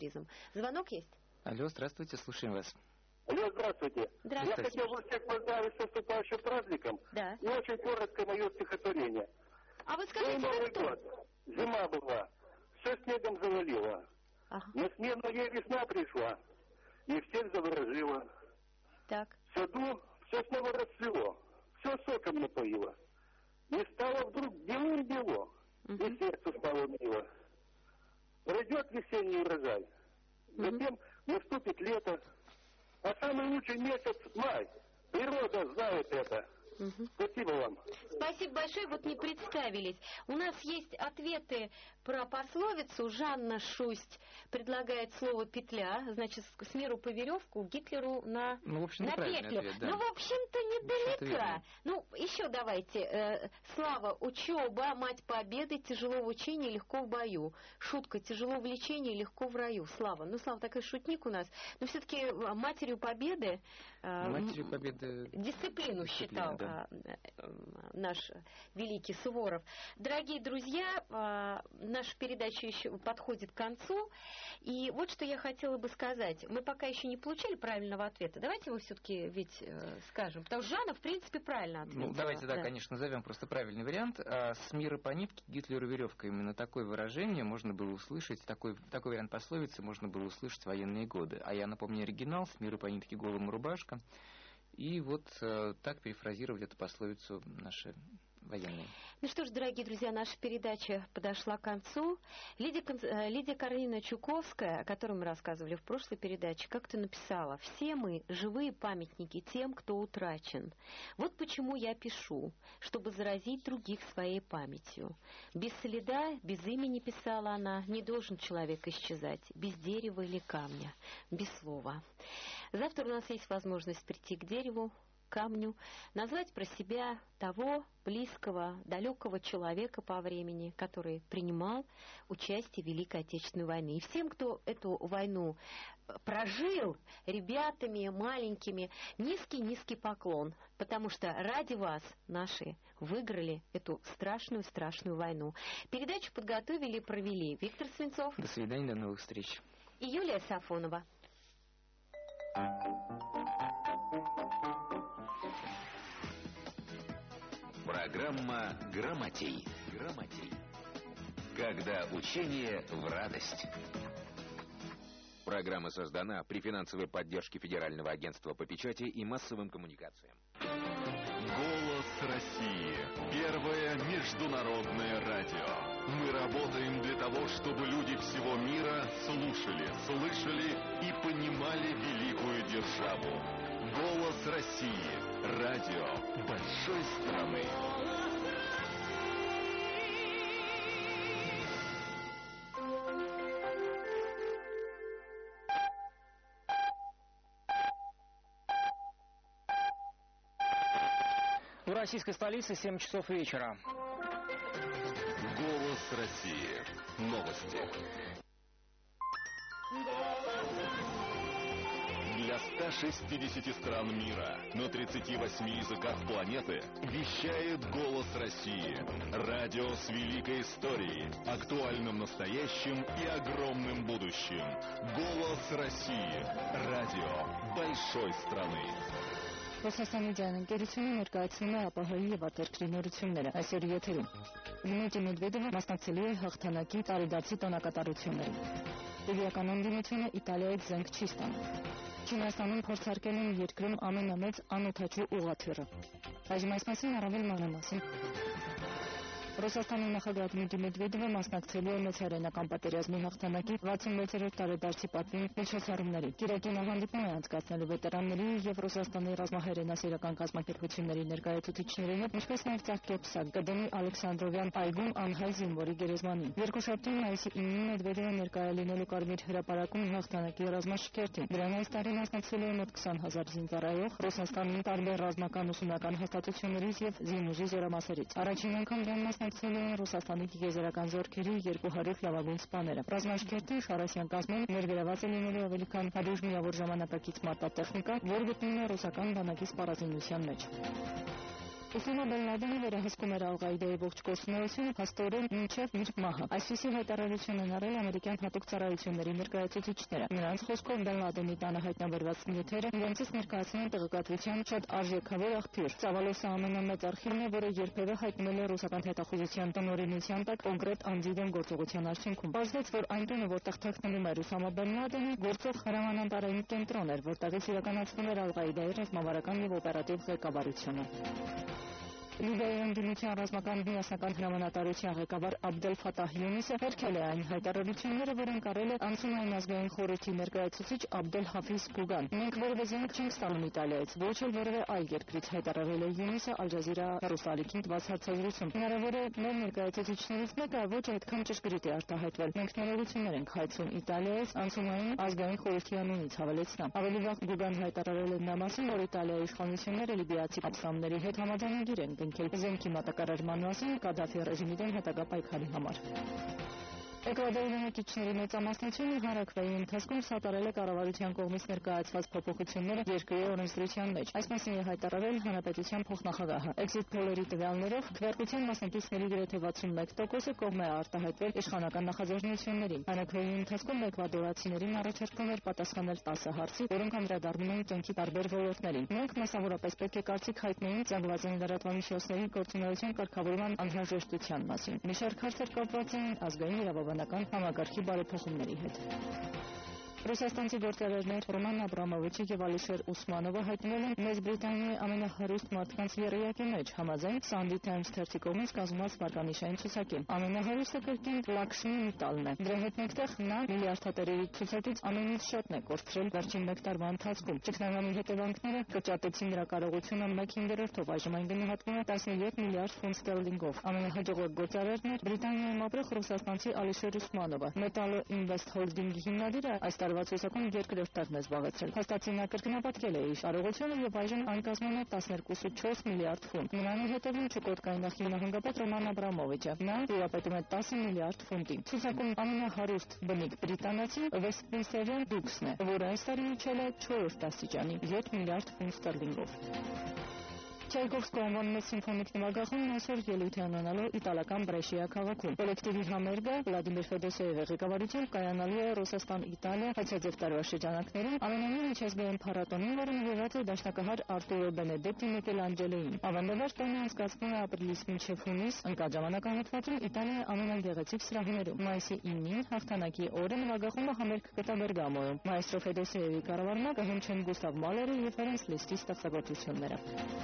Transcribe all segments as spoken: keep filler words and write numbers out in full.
призом. Звонок есть? Алло, здравствуйте, слушаем вас. Алло, здравствуйте. Здравствуйте. Я хотел бы всех поздравить с наступающим праздником. Да. И очень коротко мое стихотворение. А вы скажите, ну, Новый кто? год. Зима была, все снегом завалило. Ага. На смену ей весна пришла, и всех заворожила. Так. В саду все снова расцвело, все соком напоило. Не стало вдруг белым-бело, угу. И сердцу стало мило. Пройдет весенний урожай, угу. Затем наступит лето, а самый лучший месяц май. Природа знает это. Угу. Спасибо вам. Спасибо большое. Вот не представились. У нас есть ответы про пословицу. Жанна Шусть предлагает слово «петля». Значит, с миру по веревку, Гитлеру на, ну, в общем, на петлю. Ответ, да. Ну, в общем-то, недалека. Ну, еще давайте. Э, Слава, учеба, мать победы, тяжело в учении, легко в бою. Шутка, тяжело в лечении, легко в раю. Слава. Ну, Слава такой шутник у нас. Но все-таки матерью победы... Э, матерью победы... Дисциплину считал. Да. Наш великий Суворов. Дорогие друзья, наша передача еще подходит к концу. И вот что я хотела бы сказать. Мы пока еще не получили правильного ответа. Давайте его все-таки ведь скажем. Потому что Жанна, в принципе, правильно ответила. Ну, давайте, да, да, конечно, назовем просто правильный вариант. С мира по нитке, Гитлеру веревка. Именно такое выражение можно было услышать, такой, такой вариант пословицы можно было услышать в военные годы. А я напомню оригинал: с мира по нитке голому рубашка. И вот э, так перефразировали эту пословицу наши военные. Ну что ж, дорогие друзья, наша передача подошла к концу. Лидия, Лидия Каролина Чуковская, о которой мы рассказывали в прошлой передаче, как-то написала: «Все мы живые памятники тем, кто утрачен. Вот почему я пишу, чтобы заразить других своей памятью. Без следа, без имени, писала она, не должен человек исчезать, без дерева или камня, без слова. Завтра у нас есть возможность прийти к дереву, камню, назвать про себя того близкого, далекого человека по времени, который принимал участие в Великой Отечественной войне. И всем, кто эту войну прожил, ребятами маленькими, низкий-низкий поклон, потому что ради вас наши выиграли эту страшную-страшную войну. Передачу подготовили и провели Виктор Свинцов. До свидания, до новых встреч. И Юлия Сафонова. Программа «Грамотей». Грамотей. Когда учение в радость. Программа создана при финансовой поддержке Федерального агентства по печати и массовым коммуникациям. Голос России. Первое международное радио. Мы работаем для того, чтобы люди всего мира слушали, слышали и понимали великую державу. Голос России. Радио большой страны. В российской столице семь часов вечера. Голос России. Новости. Для ста шестидесяти стран мира на тридцати восьми языках планеты вещает «Голос России». Радио с великой историей, актуальным настоящим и огромным будущим. «Голос России». Радио большой страны. Ռուսաստանի ջանընկերությունը ներկայացնում է ԱՊՀ-ի եւ արտերկրի նորությունները այսօր եթերում։ Դմիտրի Մեդվեդևը մասնակցելու է հաղթանակի տարեդարձի տոնակատարություններին։ Լիբիական ընդդիմությունը Իտալիայից զենք չի ստանում։ Չինաստանում փորձարկել են երկրում ամենամեծ անօդաչու ուղղաթիռը։ Այժմ այս մասին առավել մանրամասն։ Ռուսաստանի նախագահ Դմիտրի Մեդվեդևը մասնակցելու է մեծարենական պատերազմի հաղթանակի վաթսունվեցերորդ տարեդարձի պատվին միջոցառումների։ Կիրակի հանդիպում է անցկացնելու վետերանների եւ Ռուսաստանի ռազմահայրենասիրական կազմակերպությունների ներկայացուցիչների հետ, ինչպես նաեւ Ծաղկեպսակ Գդենի Ալեքսանդրովյան այգում անհայ զինվորի գերեզմանին։ Երկուշաբթի մայիսի իննին Մեդվեդևը ներկայ է լինելու Կարմիր հրապարակում հաղթանակի ռազմաշքերթին։ Դրան այս տարի մասնակցելու է մոտ քսան հազար զինծառայող Ռուսաստանի տարբեր ռազմական ուսումնական հաստատություններից եւ զինուժի զորամասերից։ Առաջին անգամ դրան մասնակցել են Ռուսաստանի գերեզրական զորքերի երկու հարյուր լավագույն սպաները։ Ռազմաշքերթի Շարասյան կազմում ներգրաված է լինելու ավելի քան հարյուր միավոր ժամանակակից մարտատեխնիկա, որը գտնվում է ռուսական բանակի սպառազինության մեջ։ Ուսամա Բեն Լադենը վերահսկում էր Ալ-Ղաիդայի ողջ գործունեությունը փաստորեն մինչև իր մահը։ Այսպիսի հայտարարություն են արել ամերիկյան հատուկ ծառայությունների ներկայացուցիչները։ Նրանց խոսքով Բեն Լադենի տանը հայտնաբերված նյութերը իրենցից ներկայացնում են տեղեկատվության շատ արժեքավոր աղբյուր։ Ծավալոսը ամենամեծ արխիվն է, որը երբևէ հայտնվել է ռուսական հետախուզության տնօրինության տակ կոնկրետ անձի դեմ գործողության արդյունքում։ Պարզվեց, որ այն տունը, որտեղ թաքնվում էր Ուսամա Բեն Լադենը, գործող հրամանատարային կենտրոն էր, որտեղից իրականացվում էր Ալ-Ղաիդայի ռազմավարական և օպերատիվ ղեկավարությունը։ Լիբիայի ընդդիմության ռազմական միասնական հրամանատարության ղեկավար Աբդել Ֆաթահ Յունիսը հերքել է այն հայտարարությունները, որոնք արել է անցումային ազգային խորհրդի ներկայացուցիչ Աբդել Հաֆիզ Գուգան։ Մենք որևէ զենք չենք ստանում Իտալիայից, ոչ էլ որևէ այլ երկրից, հայտարարել է Յունիսը Ալ Ջազիրա հեռուստաալիքին տված հարցազրույցում։ Հնարավոր է մեր ներկայացուցիչներից մեկը ոչ այդքան ճշգրիտ է արտահայտվել։ Մենք ներողություններ ենք հայցում Իտալիայից անցումային ազգային խորհրդի անունից, հավելեց նա։ Ավելի վաղ Գուգան հայտարարել է նա մասին, որ Իտալիայի իշխանությունները լիբիացի ապստամբների հետ համաձայնագիր են զենքի մատակարարման մասին Կադաֆի ռեժիմի դեմ հետագա պայքարի համար։ Էկվադորի բնակիչների մեծամասնությունը հարակվայի ընթացքում սատարել է կառավարության կողմից ներկայացված փոփոխությունները երկրի օրենսդրության մեջ։ Այսպիսին է հայտարարել հանրապետության փոխնախագահը։ Էքզիթ փոլերի տվյալներով քվեարկության մասնակիցների գրեթե վաթսունմեկ տոկոսը կողմ է արտահայտվել իշխանական նախաձեռնություններին։ Հանրակրվեի ընթացքում էկվադորացիներին առաջարկվում էր պատասխանել տասը հարցի, որոնք անդրադառնում էին կյանքի տարբեր ոլորտներին։ Մենք մասնավորապես պետք է կարծիք հայտնեինք զանգվածային լրատվամիջոցների գործունեության կարգավորման անհրաժեշտության մասին։ Մի շարք հարցեր կապված էին ազգային իրավաբանական համակարգի բարեփոխումների հետ։ Ռուսաստանցի գործարարներ Ռոման Աբրամովիչը եւ Ալիշեր Ուսմանովը հայտնվել են Մեծ Բրիտանիայի ամենահարուստ մարդկանց եռյակի մեջ, համաձայն Sunday Times թերթի կողմից կազմված վարկանիշային ցուցակի։ Ամենահարուստը կրկին Լաքշմի Միտալն է։ Դրա հետ մեկտեղ նա միլիարդատերերի ցուցակից ամենից շատն է կորցրել վերջին մեկ տարվա ընթացքում։ Ճգնաժամի հետևանքները կրճատեցին նրա կարողությունը մեկ հինգերորդով, այժմ այն գնահատվում է տասնյոթ միլիարդ ֆունտ ստերլինգով։ Ամենահաջողակ գործարարն էր Բրիտանիայում ապրող ռուսաստանցի Ալիշեր Ուսմանովը։ Metalo Invest Holding-ի հիմնադիրը այս տարվա ցուցակում երկրորդ տեղն է զբաղեցրել։ Փաստացի նա կրկնապատկել է իր կարողությունը եւ այժմ այն կազմում է տասներկու կόμμα չորս միլիարդ ֆունտ։ Նրան հետևում Չուկոտկայի նախկին նախագահ Ռոման Աբրամովիչը։ Նա տիրապետում է տասը միլիարդ ֆունտի։ Ցուցակում ամենահարուստ բնիկ բրիտանացին Վեսթմինստերյան Դուքսն է, որը այս տարի իջել է չորրորդ աստիճանի յոթ միլիարդ ֆունտ ստերլինգով։ Չայկովսկու անվան մեծ սիմֆոնիկ նվագախումն այսօր ելույթ է ունենալու իտալական Բրեշիա քաղաքում։ Կոլեկտիվի համերգը Վլադիմիր Ֆեդոսեևի ղեկավարությամբ կայանալու է Ռուսաստան-Իտալիա հացաձև տարվա շրջանակներում ամենամյա միջազգային փառատոնին, որը նվիրված է դաշնակահար Արտուրո Բենեդետտի Միկելանջելոյին։ Ավանդաբար տոնը անցկացվում է ապրիլից մինչև հունիս, ընկած ժամանակահատվածում Իտալիայի ամենագեղեցիկ սրահներում։ Մայիսի ինին հաղթանակի օրը նվագախումբը համերգ կտա Բերգամոյում։ Մայստրո Ֆեդոսեևի կառավարմամբ կհնչեն Գուստավ Մալերի եւ Ֆերենց Լիստի ստեղծագործությունները։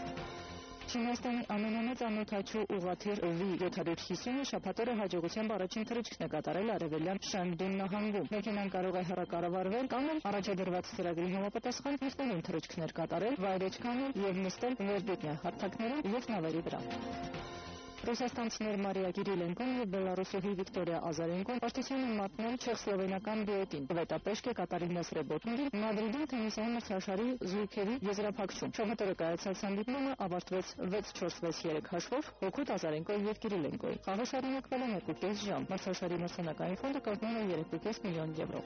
Չինաստանի ամենամեծ անօդաչու ուղղաթիռ վի յոթ հիսունը շաբաթ օրը հաջողությամբ առաջին թռիչքն է կատարել արևելյան Շանգդուն նահանգում։ Մեքենան կարող է հեռակառավարվել կամ էլ առաջադրված ծրագրի համապատասխան ուսանող թռիչքներ կատարել, վայրէջք անել եւ նստել վերդետնյա հարթակներում եւ նավերի վրա։ Ռուսաստանցիներ Մարիա Կիրիլենկոն եւ Բելարուսահի Վիկտորիա Ազարենկոն պարտության են մատնել չեխսլովենական դուետին։ Վետապեշկե Կատարինա Սրեբոտնովին Մադրիդում թենիսային մրցաշարի զույգերի եզրափակում։ Շաբաթ օրը կայացած հանդիպումը ավարտվեց վեց չորս վեց երեք հաշվով հօգուտ Ազարենկոյի եւ Կիրիլենկոյի։ Խաղը շարունակվել է մեկուկես ժամ։ Մրցաշարի մրցանակային ֆոնդը կազմում է երեքուկես միլիոն եվրո։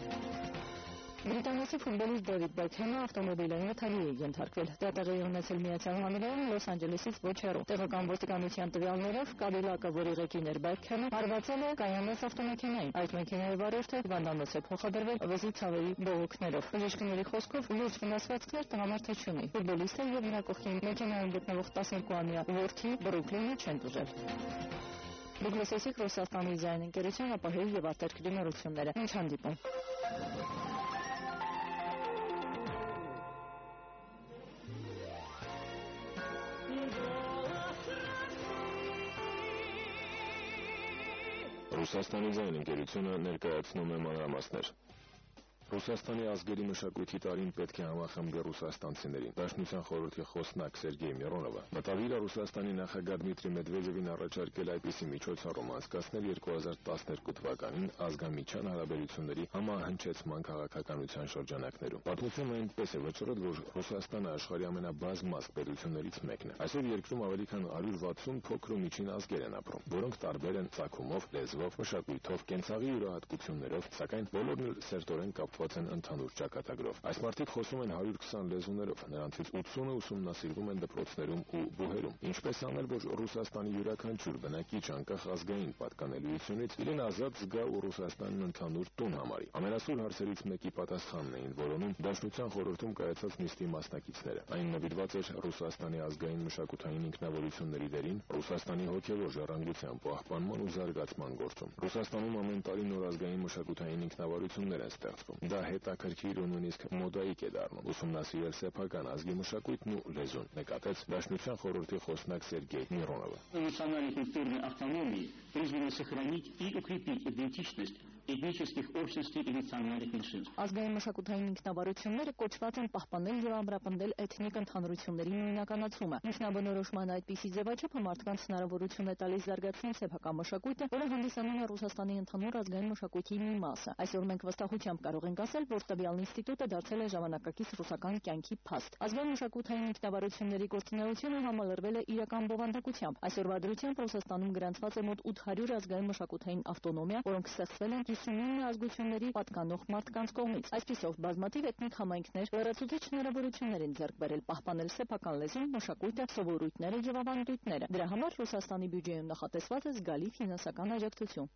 Բրիտանացի ֆուտբոլիստ Դեվիդ Բեքհեմը ավտոմոբիլային օթարի է ենթարկվել։ Դա տեղի է ունեցել Միացյալ Նահանգներում Լոս Անջելեսից ոչ հեռու։ Տեղական ոստիկանության տվյալներով Կադիլակը, որի ղեկին էր Բեքհեմը, հարվածել է Կայանես ավտոմեքենային։ Այդ մեքենայի վարորդը վանդանոց է փոխադրվել վզի ցավերի բողոքներով։ Բժիշկների խոսքով լուրջ վնասվածքներ տղամարդը չունի։ Ֆուտբոլիստը եւ նրա կողքին մեքենայում գտնվող տասներկուամյա որդի Բրուքլինը չեն տուժել։ Դուք լսեցիք Ռուսաստանի ձայն ընկերության ապահովի եւ արտերկրի նորությունները։ Մինչ հանդիպում։ Ռուսաստանի ձայն ընկերությունը ներկայացնում է մանրամասներ։ Ռուսաստանի ազգերի մշակույթի տարին պետք է համախմբի ռուսաստանցիներին։ Դաշնության խորհրդի խոսնակ Սերգեյ Միրոնովը մտադիր է Ռուսաստանի նախագահ Դմիտրի Մեդվեդևին առաջարկել այդպիսի միջոցառում անցկացնել երկու հազար տասներկու թվականին ազգամիջյան հարաբերությունների համահնչեցման քաղաքականության շրջանակներում։ Պատմությունը այնպես է վճռել, որ Ռուսաստանը աշխարհի ամենաբազմազգ պետություններից մեկն է։ Այսօր երկրում ավելի քան հարյուր վաթսուն փոքր ու միջին ազգեր են ապրում, որոնք տարբեր են ծագումով, լեզվով, մշակույթով, կենցաղի յուրահատկություններով, սակայն բոլորն էլ սերտորեն կապված կապված են ընդհանուր ճակատագրով։ Այս մարդիկ խոսում են հարյուր քսան լեզուներով, նրանցից ութսունը ուսումնասիրվում են դպրոցներում ու բուհերում։ Ինչպես անել, որ Ռուսաստանի յուրաքանչյուր բնակիչ անկախ ազգային պատկանելիությունից իրեն ազատ զգա ու Ռուսաստանն ընդհանուր տուն համարի։ Ամենասուր հարցերից մեկի պատասխանն էին որոնում Դաշնության խորհրդում կայացած նիստի մասնակիցները։ Այն նվիրված էր Ռուսաստանի ազգային մշակութային ինքնավորությունների դերին, Ռուսաստանի հոգևոր ժառանգության պահպանման ու զարգացման գործում։ Ռուսաստանում ամեն տարի նոր ազգային մշակութային ինքնավորություններ են ստեղծվում։ Դա հետաքրքիր ու нույնիսկ մոդայիկ է дառնում։ Ուսումնասիրել սեփական ազգի մշակույթն ու лезուն, նկատեց Դաշնության խորհրդի խոսնակ Սերգեյ Миронова. Национальной культурной автономии призвано сохранить и укрепить идентичность этнических общностей и национальных меньшинств. Ազգային մշակութային ինքնավարությունները կոչված են պահպանել եւ ամրապնդել էթնիկ ընդհանրությունների նույնականացումը։ Ինքնաբնորոշման այդպիսի ձևաչափը մարդկանց հնարավորություն է տալիս զարգացնել սեփական մշակույթը, որը հանդիսանում է Ռուսաստանի ընդհանուր ազգային մշակույթի մի մասը։ Այսօր մենք վստահությամբ կարող ենք ասել, որ տվյալ ինստիտուտը դարձել է ժամանակակից ռուսական կյանքի փաստ։ Ազգային մշակութային ինքնավարությունների գործունեությունը համալրվել է իրական բովանդակությամբ։ Այսօրվա դրությամբ Ռուսաստանում գրանցված է մոտ ութ հարյուր ազգային մշակութային ավտոնոմիա, որոնք ստեղծվել են հիսունինը ազգությունների պատկանող մարդկանց կողմից։ Այսպիսով, բազմաթիվ էթնիկ համայնքներ լրացուցիչ հնարավորություններ են ձեռք բերել պահպանել սեփական լեզուն, մշակույթը, սովորույթները եւ ավանդույթները։ Դրա համար Ռուսաստանի բյուջեում նախատեսված է զգալի ֆինանսական աջակցություն։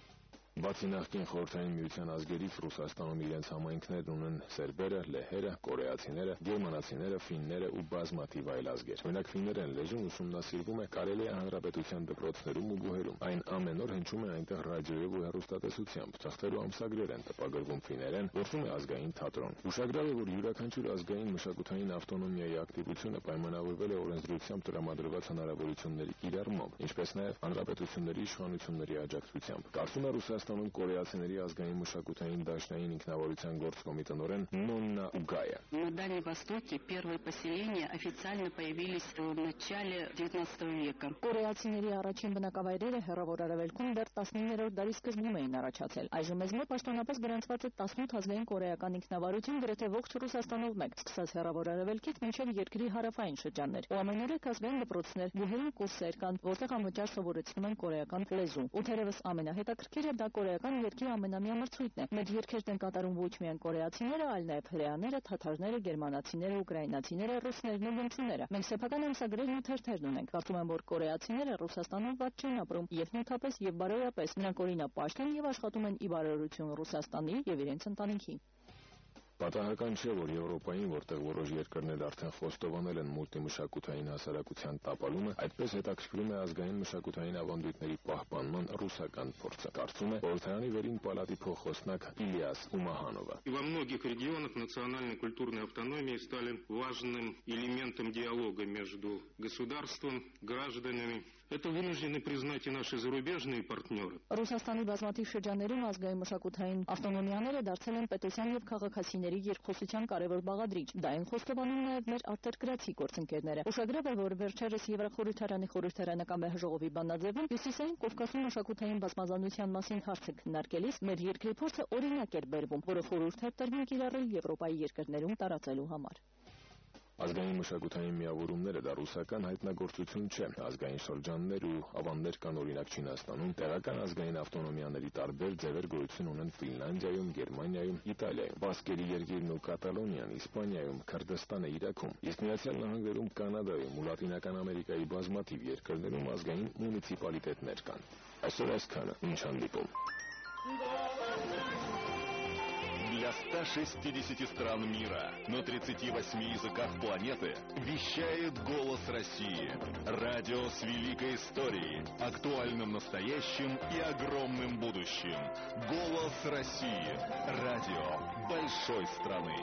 Բացի նախկին խորհրդային միության ազգերից Ռուսաստանում իրենց համայնքներն ունեն սերբերը, լեհերը, կորեացիները, գերմանացիները, ֆինները ու բազմաթիվ այլ ազգեր։ Օրինակ ֆիններեն լեզուն ուսումնասիրվում է Կարելիա հանրապետության դպրոցներում ու բուհերում։ Այն ամեն օր հնչում է այնտեղ ռադիոյով ու հեռուստատեսությամբ, թղթեր ու ամսագրեր են տպագրվում ֆիներեն, գործում է ազգային թատրոն։ Ուշագրավ է, որ յուրաքանչյուր ազգային մշակութային ավտոնոմիայի ակտիվությունը պայմանավորվել է օրենսդրությամբ տրամադրված հնարավորությունների կիրառմամբ, ինչպես նաև հանրապետությունների իշխանությունների աջակցությամբ։ Կարծում է Ռուսաստանում կորեացիների ազգային մշակութային դաշնային ինքնավորության գործկոմի տնօրեն Նոննա Ուգայա։ На Дальнем Востоке первые поселения официально появились в начале девятнадцатого века. Կորեացիների առաջին բնակավայրերը հեռավոր արևելքում դեռ տասնիններորդ դարի սկզբում էին առաջացել։ Այժմ մեզ մոտ պաշտոնապես գրանցված է տասնութ ազգային կորեական ինքնավարություն գրեթե ողջ Ռուսաստանով մեկ, սկսած հեռավոր արևելքից մինչև երկրի հարավային շրջաններ։ Ու ամենուրեք ազգային դպրոցներ, բուհերում կուրսեր կան, որտեղ անվճար սովորեցնում են կորեական լեզու։ Ու թերևս ամենահետաքրքիրը դա կորեական երկրի ամենամյա մրցույթն է։ Մեր երկերն են կատարում ոչ միայն կորեացիները, այլ նաև հրեաները, թաթարները, գերմանացիները, ուկրաինացիները, ռուսներն ու գնցիները։ Մենք սեփական ամսագրերն ու թերթերն ունենք։ Կարծում եմ, որ կորեացիները Ռուսաստանում ված չեն ապրում եւ նյութապես եւ բարոյապես։ Նրանք օրինապաշտ են եւ աշխատում են ի բարօրություն Ռուսաստանի եւ իրենց ընտանիքի։ Պատահական չէ, որ Եվրոպային, որտեղ որոշ երկրներ արդեն խոստովանել են մուլտիմշակութային հասարակության տապալումը, այդպես հետաքրքրում է ազգային մշակութային ավանդույթների պահպանման ռուսական փորձը։ Կարծում է Խորհրդարանի վերին պալատի փոխխոսնակ Իլիաս Ումահանովը։ Во многих регионах национальной культурной автономии стали важным элементом диалога между государством, гражданами. Это вынуждены признать и наши зарубежные партнеры. Ռուսաստանի բազմաթիվ շրջաններում ազգային մշակութային ավտոնոմիաները դարձել են պետության եւ քաղաքացիների երկխոսության կարևոր բաղադրիչ։ Դա են խոստովանում նաեւ մեր արտերկրացի գործընկերները։ Ուշագրավ է, որ վերջերս Եվրախորհրդարանի խորհրդարանական ժողովի բանաձևում Հյուսիսային Կովկասում մշակութային բազմազանության մասին հարցը քննարկելիս մեր երկրի փորձը օրինակ էր բերվում, որը խորհուրդ էր տրվում կիրառել Եվրոպայի երկրներում տարածելու համար։ Ազգային մշակութային միավորումները դա ռուսական հայտնագործություն չէ։ Ազգային շրջաններ ու ավանդներ կան օրինակ Չինաստանում, տեղական ազգային ավտոնոմիաների տարբեր ձևեր գոյություն ունեն Ֆինլանդիայում, Գերմանիայում, Իտալիայում, Բասկերի երկիրն ու Կատալոնիան, Իսպանիայում, Քրդստանը, Իրաքում, իսկ Միացյալ Նահանգներում, Կանադայում ու Լատինական Ամերիկայի բազմաթիվ երկրներում ազգային մունիցիպալիտետներ կան։ Այսօր այսքանը, ինչ հանդիպում։ Для ста шестидесяти стран мира на тридцати восьми языках планеты вещает «Голос России». Радио с великой историей, актуальным настоящим и огромным будущим. «Голос России». Радио большой страны.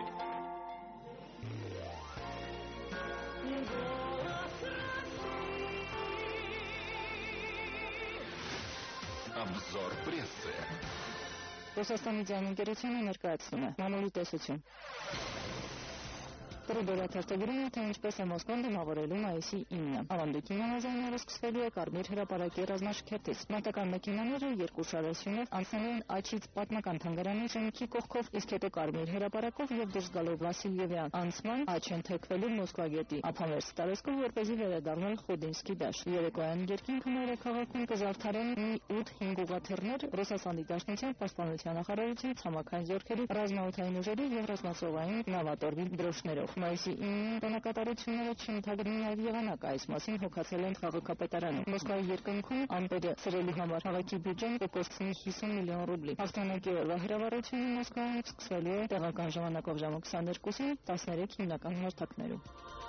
Обзор прессы. Ռուսաստանի ձայնընկերությունը ներկայացնում է մամուլի տեսություն։ Կրիդորաթերթը գրում է, թե ինչպես է Մոսկվան դիմավորելու մայիսի ինը։ Ավանդույթի համաձայնաբար սկսվելու է Կարմիր հրապարակի ռազմաշքերթից։ Մատական մեքենաները երկու շարասյունով անցնելու են Աչից պատմական թանգարանի շենքի կողքով, իսկ հետո Կարմիր հրապարակով եւ դուրս գալով Վասիլյևյան անցման Աչ են թեքվելու Մոսկվա գետի ափամերձ տարածքով, որպեսզի վերադառնալ Խոդինսկի դաշտ։ Երեկոյան երկինքը մայրաքաղաքում կզարդարեն մի ութ-հինգ ուղղաթիռներ Ռուսաստանի Դաշնության պաշտպանության նախարարության ցամաքային զորքերի ռազմաօդային ուժերի եւ ռազմածովային նավատորմի դրոշներով։ Մայիսի ինը տոնակատարությունները չընդհանրին այլ եղանակ, այս մասին հոգացել են քաղաքապետարանում։ Մոսկվայի երկնքում ամպերը սրելու համար քաղաքի բյուջեն կկորցնի հիսուն միլիոն ռուբլի։ Հաղթանակի օրվա հրավառությունը Մոսկվայում սկսվելու է տեղական ժամանակով ժամը քսաներկուսին տասներեք հիմնական հարթակներում։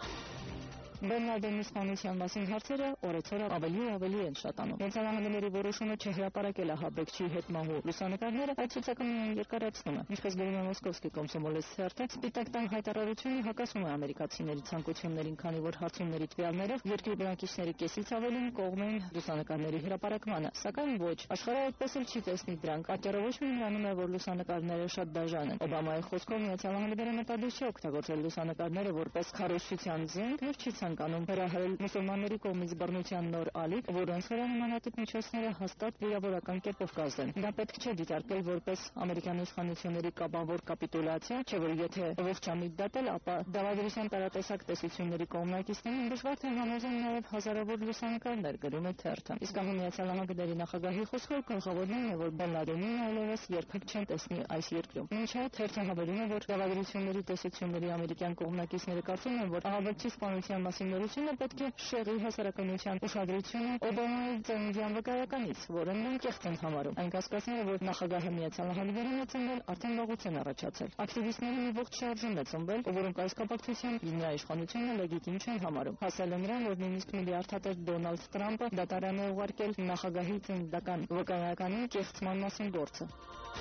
Բեն Լադենի սպանության մասին հարցերը օրեցօր ավելի ու ավելի են շատանում։ Միացյալ Նահանգների որոշումը չհրապարակել ահաբեկչի հետ մահու լուսանկարները այդ ցուցակը երկարացնում է։ Ինչպես գրում է Մոսկովսկի կոմսոմոլես թերթը, Սպիտակ տան հայտարարությունը հակասում է ամերիկացիների ցանկություններին, քանի որ հարցումների տվյալներով երկրի բնակիչների կեսից ավելին կողմ են լուսանկարների հրապարակմանը, սակայն ոչ, աշխարհը այդպես էլ չի տեսնի դրանք։ Պատճառը ոչ միայն անում է, որ լուսանկարները շատ դաժան են։ Օբամայի խոսքով Միացյալ Նահանգները մտադիր չի օգտագործել լուսանկարները որպես քարոզչության զենք, և չի ցանկանում հրահրել մուսուլմանների կողմից բռնության նոր ալիք, որոնց վրա նմանատիպ միջոցները հաստատ վիրավորական կերպով կազդեն։ Դա պետք չէ դիտարկել որպես ամերիկյան իշխանությունների կապավոր կապիտուլյացիա, չէ՞ որ եթե ողջամիտ դատել, ապա դավադրության տարատեսակ տեսությունների կողմնակիցներին դժվար թե համոզեն նաև հազարավոր լուսանկարներ, գրում է թերթը։ Իսկ Միացյալ Նահանգների նախագահի խոսքով գլխավորն է, որ Բեն Լադենին այլևս երբեք չեն տեսնի այս երկրում։ Մինչ այդ թերթը հավելում է, որ դավադրությունների տեսությունների ամերիկյան կողմնակիցները կարծում են, որ ահաբեկչի սպանության մասին նորությունը պետք է շեղի հասարակայնության ուշադրությունը Օբամայի ծննդյան վկայականից, որը նրանք կեղծ են համարում։ Այն կասկածները, որ նախագահը Միացյալ Նահանգներում է ծնվել, արդեն վաղուց են առաջացել։ Ակտիվիստների մի ողջ շարժում է ծնվել, որոնք այս կապակցությամբ իր իշխանությունը լեգիտիմ չեն համարում։ Հասել է նրան, որ նույնիսկ միլիարդատեր Դոնալդ Տրամպը դատարան է ուղարկել նախագահի ծննդական վկայականի կեղծման մասին գործը։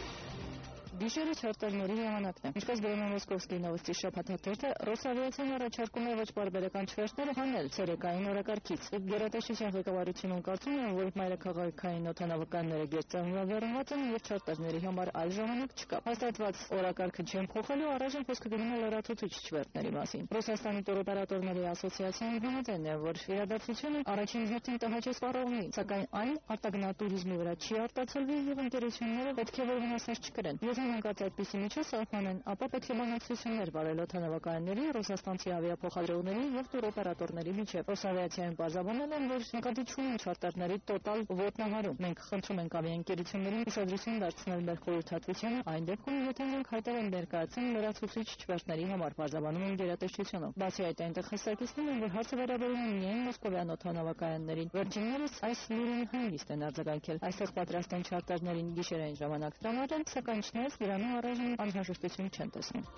Գիշերը չարտարների եղանակն է։ Ինչպես գրում է Մոսկովսկի նովոստի շաբաթաթերթը, Ռոսավիացիան առաջարկում է ոչ պարբերական չվերթներ հանել ցերեկային օրակարգից։ Գերատեսչության ղեկավարությունն կարծում է, որ մայրաքաղաքային օդանավականները գերծանրավեռնված են և չարտարների համար այլ ժամանակ չկա։ Հաստատված օրակարգը չեն փոխելու, առայժմ խոսքը գնում է լրացուցիչ չվերթների մասին։ Ռուսաստանի տուրօպերատորների ասոցիացիան համաձայն է, որ իրադարձությունը առաջին հերթին տհաճ է սպառողներին, սակայն այն արտագնատուրիզմի վրա չի արտացոլվի և ընկերությունները պետք է որ վնասներ չկրեն։ Եթե հանկարծ այդպիսի միջոց սահմանեն, ապա պետք է բանակցություններ վարել օդանավակայանների, ռուսաստանցի ավիափոխադրողների և տուրօպերատորների միջև։ Ռոսավիացիայում պարզաբանել են, որ նկատի չունեն չարտարների տոտալ ոտնահարում։ Մենք խնդրում ենք ավիաընկերություններին ուշադրություն դարձնել մեր խորհրդատվությանը այն դեպքում, եթե նրանք հայտեր են ներկայացեն լրացուցիչ չվերթների համար, պարզաբանում են գերատեսչությունով։ Բացի այդ, այնտեղ հստակեցնում են, որ հարցը վերաբերում է միայն մոսկովյան օդանավակայաններին։ Վերջիններս այս լուրին հանգիստ են արձագանքել։ Այստեղ պատրաստ են չարտարներին գիշերային ժամանակ տրամադրել, սակայն դրանով առայժմ անհրաժեշտություն չեն տեսնում։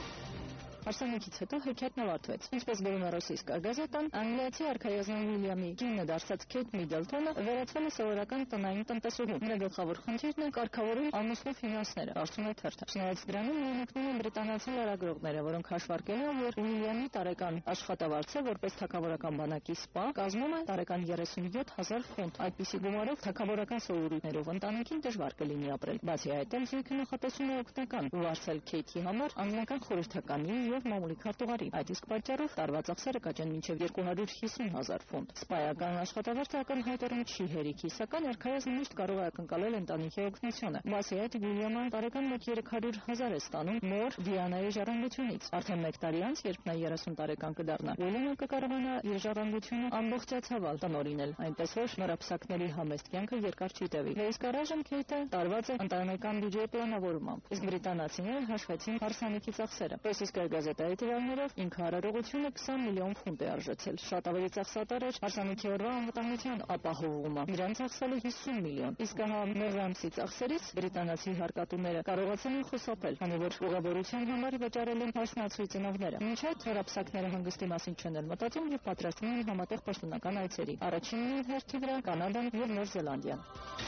Հարսանիքից հետո հեքիաթն ավարտվեց։ Ինչպես գրում է Ռոսիյսկա գազետան, անգլիացի արքայազն Ուիլյամի կինը դարձած Քեյթ Միդլթոնը վերածվել է սովորական տնային տնտեսուհու։ Նրա գլխավոր խնդիրն է կարգավորել ամուսնու ֆինանսները, ասում է թերթը։ Չնայած դրանում նույնքնում են բրիտանացի լրագրողները, որոնք հաշվարկել են, որ Ուիլյամի տարեկան աշխատավարձը որպես թագավորական բանակի սպա կազմում է տարեկան երեսունյոթ հազար ֆունտ։ Այդպիսի գումարով թագավորական սովորույթներով ընտանիքին դժվար կլինի ապրել։ Բացի այդ, զույգը նախատեսում է օգնական վարձել Քեյթի համար անգլիական խորհրդականի և մամուլի քարտուղարի։ Այդ իսկ պատճառով տարվա ծախսերը կաճեն մինչև երկու հարյուր հիսուն հազար ֆունտ։ Սպայական աշխատավարձը ակնհայտորեն չի հերիքի, սակայն արքայազնը միշտ կարող է ակնկալել ընտանիքի օգնությունը։ Բացի այդ, Ուիլյամը տարեկան մեկ երեք հարյուր հազար է ստանում մոր Դիանայի ժառանգությունից։ Արդեն մեկ տարի անց, երբ նա երեսուն տարեկան կդառնա, Ուիլյամը կկարողանա իր ժառանգությունը ամբողջացավալ տնօրինել, այնպես որ նրա փսակների համեստ կյանքը երկար չի տևի։ Իսկ առայժմ Քեյթը տարված է ընտանեկան բյուջեի պլանավորմամբ, իսկ բրիտանացիները հաշվեցին հարսանիքի ծախսերը։ Ռոսիյսկա գազետայի տվյալներով ինքը արարողությունը քսան միլիոն ֆունտ է արժեցել։ Շատ ավելի ծախսատար էր հարսանիքի օրվա անվտանգության ապահովումը։ Նրան ծախսել է հիսուն միլիոն։ Իսկ ահա մեղրամսի ծախսերից բրիտանացի հարկատուները կարողացել են խուսափել, քանի որ ուղղավորության համար վճարել են հարսնացույց ծնողները։ Մինչ այդ հեռափսակները հանգստի մասին չեն էլ մտածում և պատրաստվում են համատեղ պաշտոնական այցերի։ Առաջինն են հերթի вրա Կանադան և Նոր Зеландия.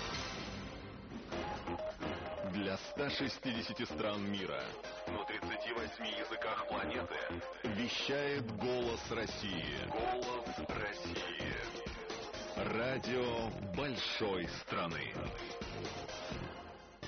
Для ста шестидесяти стран мира на тридцати восьми языках планеты вещает голос России. Голос России. Радио большой страны.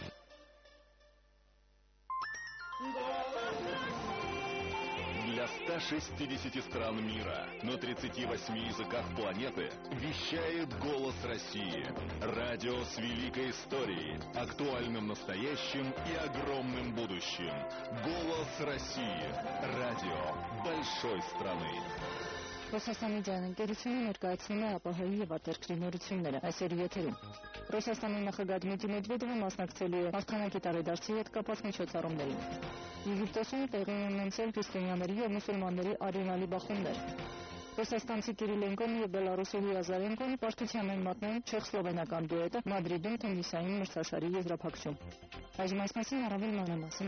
Для ста ста шестидесяти стран мира, на тридцати восьми языках планеты вещает «Голос России». Радио с великой историей, актуальным настоящим и огромным будущим. «Голос России». Радио большой страны. Ռուսաստանի ձայնընկերությունը ներկայացնում է ԱՊՀ-ի և արտերկրի նորությունները այսօր եթերում։ Ռուսաստանի նախագահ Դմիտրի Մեդվեդևը մասնակցելու է հաղթանակի տարեդարձի հետ կապված միջոցառումներին։ Եգիպտոսում տեղի են ունեցել քրիստոնյաների և մուսուլմանների արյունալի բախումներ։ Ռուսաստանցի Կիրիլենկոն և Բելարուսի Ազարենկոն պարտության են մատնել չեխ-սլովենական դուետը Մադրիդում թենիսային մրցաշարի եզրափակում։ Այժմ այս մասին առավել մանրամասն։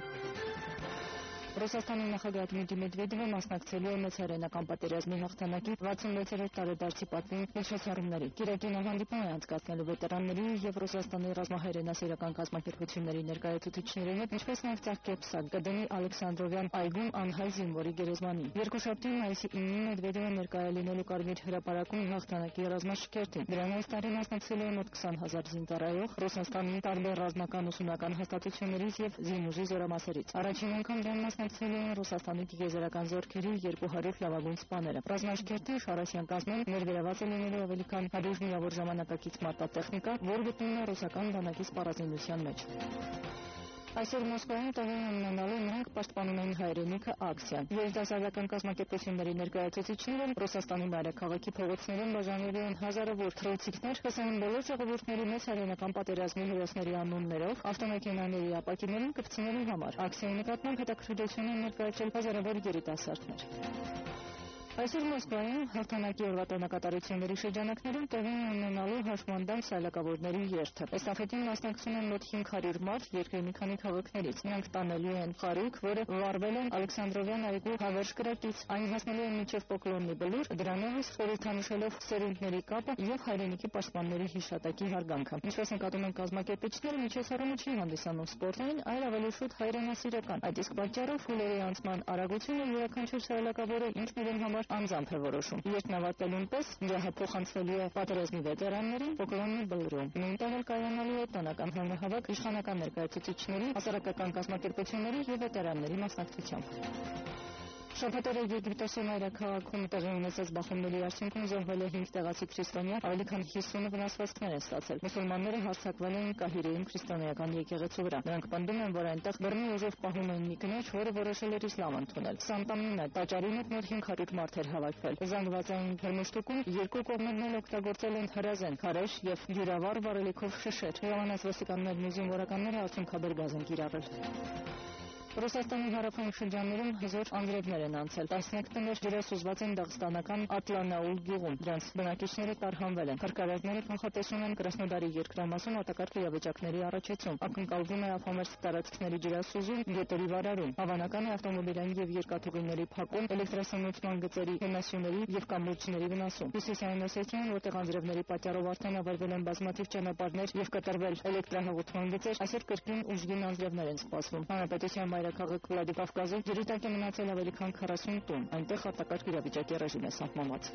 Ռուսաստանի նախագահ Դմիտրի Մեդվեդևը մասնակցելու է մեծհայրենական պատերազմի հաղթանակի վաթսունվեցերորդ տարեդարձի պատվին միջոցառումների։ Կիրակի հանդիպում է անցկացնելու վետերանների և Ռուսաստանի ռազմահայրենասիրական կազմակերպությունների ներկայացուցիչների հետ, ինչպես նաև Ծաղկեպսակ կդնի Ալեքսանդրովյան այգում անհայ զինվորի գերեզմանին։ Երկուշաբթի մայիսի ինին Մեդվեդևը ներկայ է լինելու Կարմիր հրապարակում հաղթանակի ռազմաշքերթին։ Դրան այս տարի մասնակցելու է մոտ քսան հազար զինծառայող Ռուսաստանի տարբեր ռազմական ուսումնական հաստատություններից և զինուժի զորամասերից։ Առաջին անգամ դրան մասնակցելու են Ռուսաստանի տիեզերական զորքերի երկու հարյուր լավագույն սպաները։ Ռազմաշքերթի շարասյան կազմում ներգրաված է լինելու ավելի քան հարյուր միավոր ժամանակակից մարտատեխնիկա, որ գտնվում է ռուսական բանակի սպառազինության մեջ։ Այսօր Մոսկվայում տեղի ունենալու «Նրանք պաշտպանում են հայրենիքը» ակցիան։ Երիտասարդական կազմակերպությունների ներկայացուցիչները Ռուսաստանի մայրաքաղաքի փողոցներում բաժանելու են հազարավոր թռուցիկներ, կսային բոլոր ժողովուրդների մեծ հայրենական պատերազմի հերոսների անուններով ավտոմեքենաների ապակիներին կպցնելու համար։ Ակցիայի նկատմամբ հետաքրքրություն են ներկայացրել հազարավոր երիտասարդներ։ Այսօր Մոսկվայում հաղթանակի օրվա տոնակատարությունների շրջանակներում տեղի է ունենալու հաշմանդամ սայլակավորների երթը։ Էստաֆետին մասնակցում են մոտ հինգ հարյուր մարդ երկրի մի քանի քաղաքներից։ Նրանք տանելու են խարույկ, որը վառվել են Ալեքսանդրովյան այգու հավերժ կրակից։ Այն հասնելու է մինչև Պոկլոննի բլուր, դրանով իսկ խորհրդանշելով սերունդների կապը և հայրենիքի պաշտպանների հիշատակի հարգանքը։ Ինչպես նկատում են կազմակերպիչները, միջոցառումը չի հանդիսանում սպորտային, այլ ավելի շուտ հայրենասիրական։ Այդ իսկ պատճառով ֆուլերի անցման արագությունը յուրաքանչյուր սայլակավորը ինքն իրեն համար անձամբ է որոշում։ Երթն ավարտելուն պես ջահը փոխանցվելու է պատերազմի վետերաններին Պոկլոննի բլուրում։ Նույնտեղ էլ կայանալու է տոնական հանրահավաք իշխանական ներկայացուցիչների, հասարակական կազմակերպությունների և վետերանների մասնակցությամբ։ Շաբաթ օրը Եգիպտոսի մայրաքաղաքում տեղի ունեցած բախումների արդյունքում զոհվել է հինգ տեղացի քրիստոնյա, ավելի քան հիսունը վնասվածքներ են ստացել։ Մուսուլմանները հարձակվել էին Կահիրեում քրիստոնեական եկեղեցու վրա։ Նրանք պնդում են, որ այնտեղ բռնի ուժով պահում էին մի կնոջ, որը որոշել էր իսլամ ընդունել։ Սանտամինա տաճարի մոտ մոտ հինգ հարյուր մարդ էր հավաքվել։ Զանգվածային թռմուշտուկում երկու կողմերն էլ օգտագործել են հրազեն, քարեր և յուրավառ վառելիքով շշեր։ Ժամանած ոստիկաններն ու զինվորականները արդյունքաբեր գազ են կիրառել։ Ռուսաստանի հարավային շրջաններում հզոր անձրևներ են անցել։ տասնյակ տներ ջրասուզված են դաղստանական Ատլանաուլ գյուղում։ Դրանց բնակիչները տարհանվել են։ Փրկարարները կանխատեսում են Կրասնոդարի երկրամասում արտակարգ իրավիճակների առաջացում։ Ակնկալվում է ափամերձ տարածքների ջրասուզում, գետերի վարարում։ Հավանական է ավտոմոբիլային և երկաթուղիների փակում, էլեկտրասանության գծերի, հենասյուների և կամուրջների վնասում։ Հյուսիսային Օսեթիայում, որտեղ անձրևների պատճառով արդեն ավերվել են բազմաթիվ ճանապարհներ և կտրվել էլեկտրահաղորդման գծեր, այսօր կրկին ուժգին անձրևներ են սպասվում։ Հանրապետության մայրաքաղաք Վլադիկավկազում ջրի տակ է մնացել ավելի քան քառասուն տուն։ Այնտեղ արտակարգ իրավիճակի ռեժիմ է սահմանված։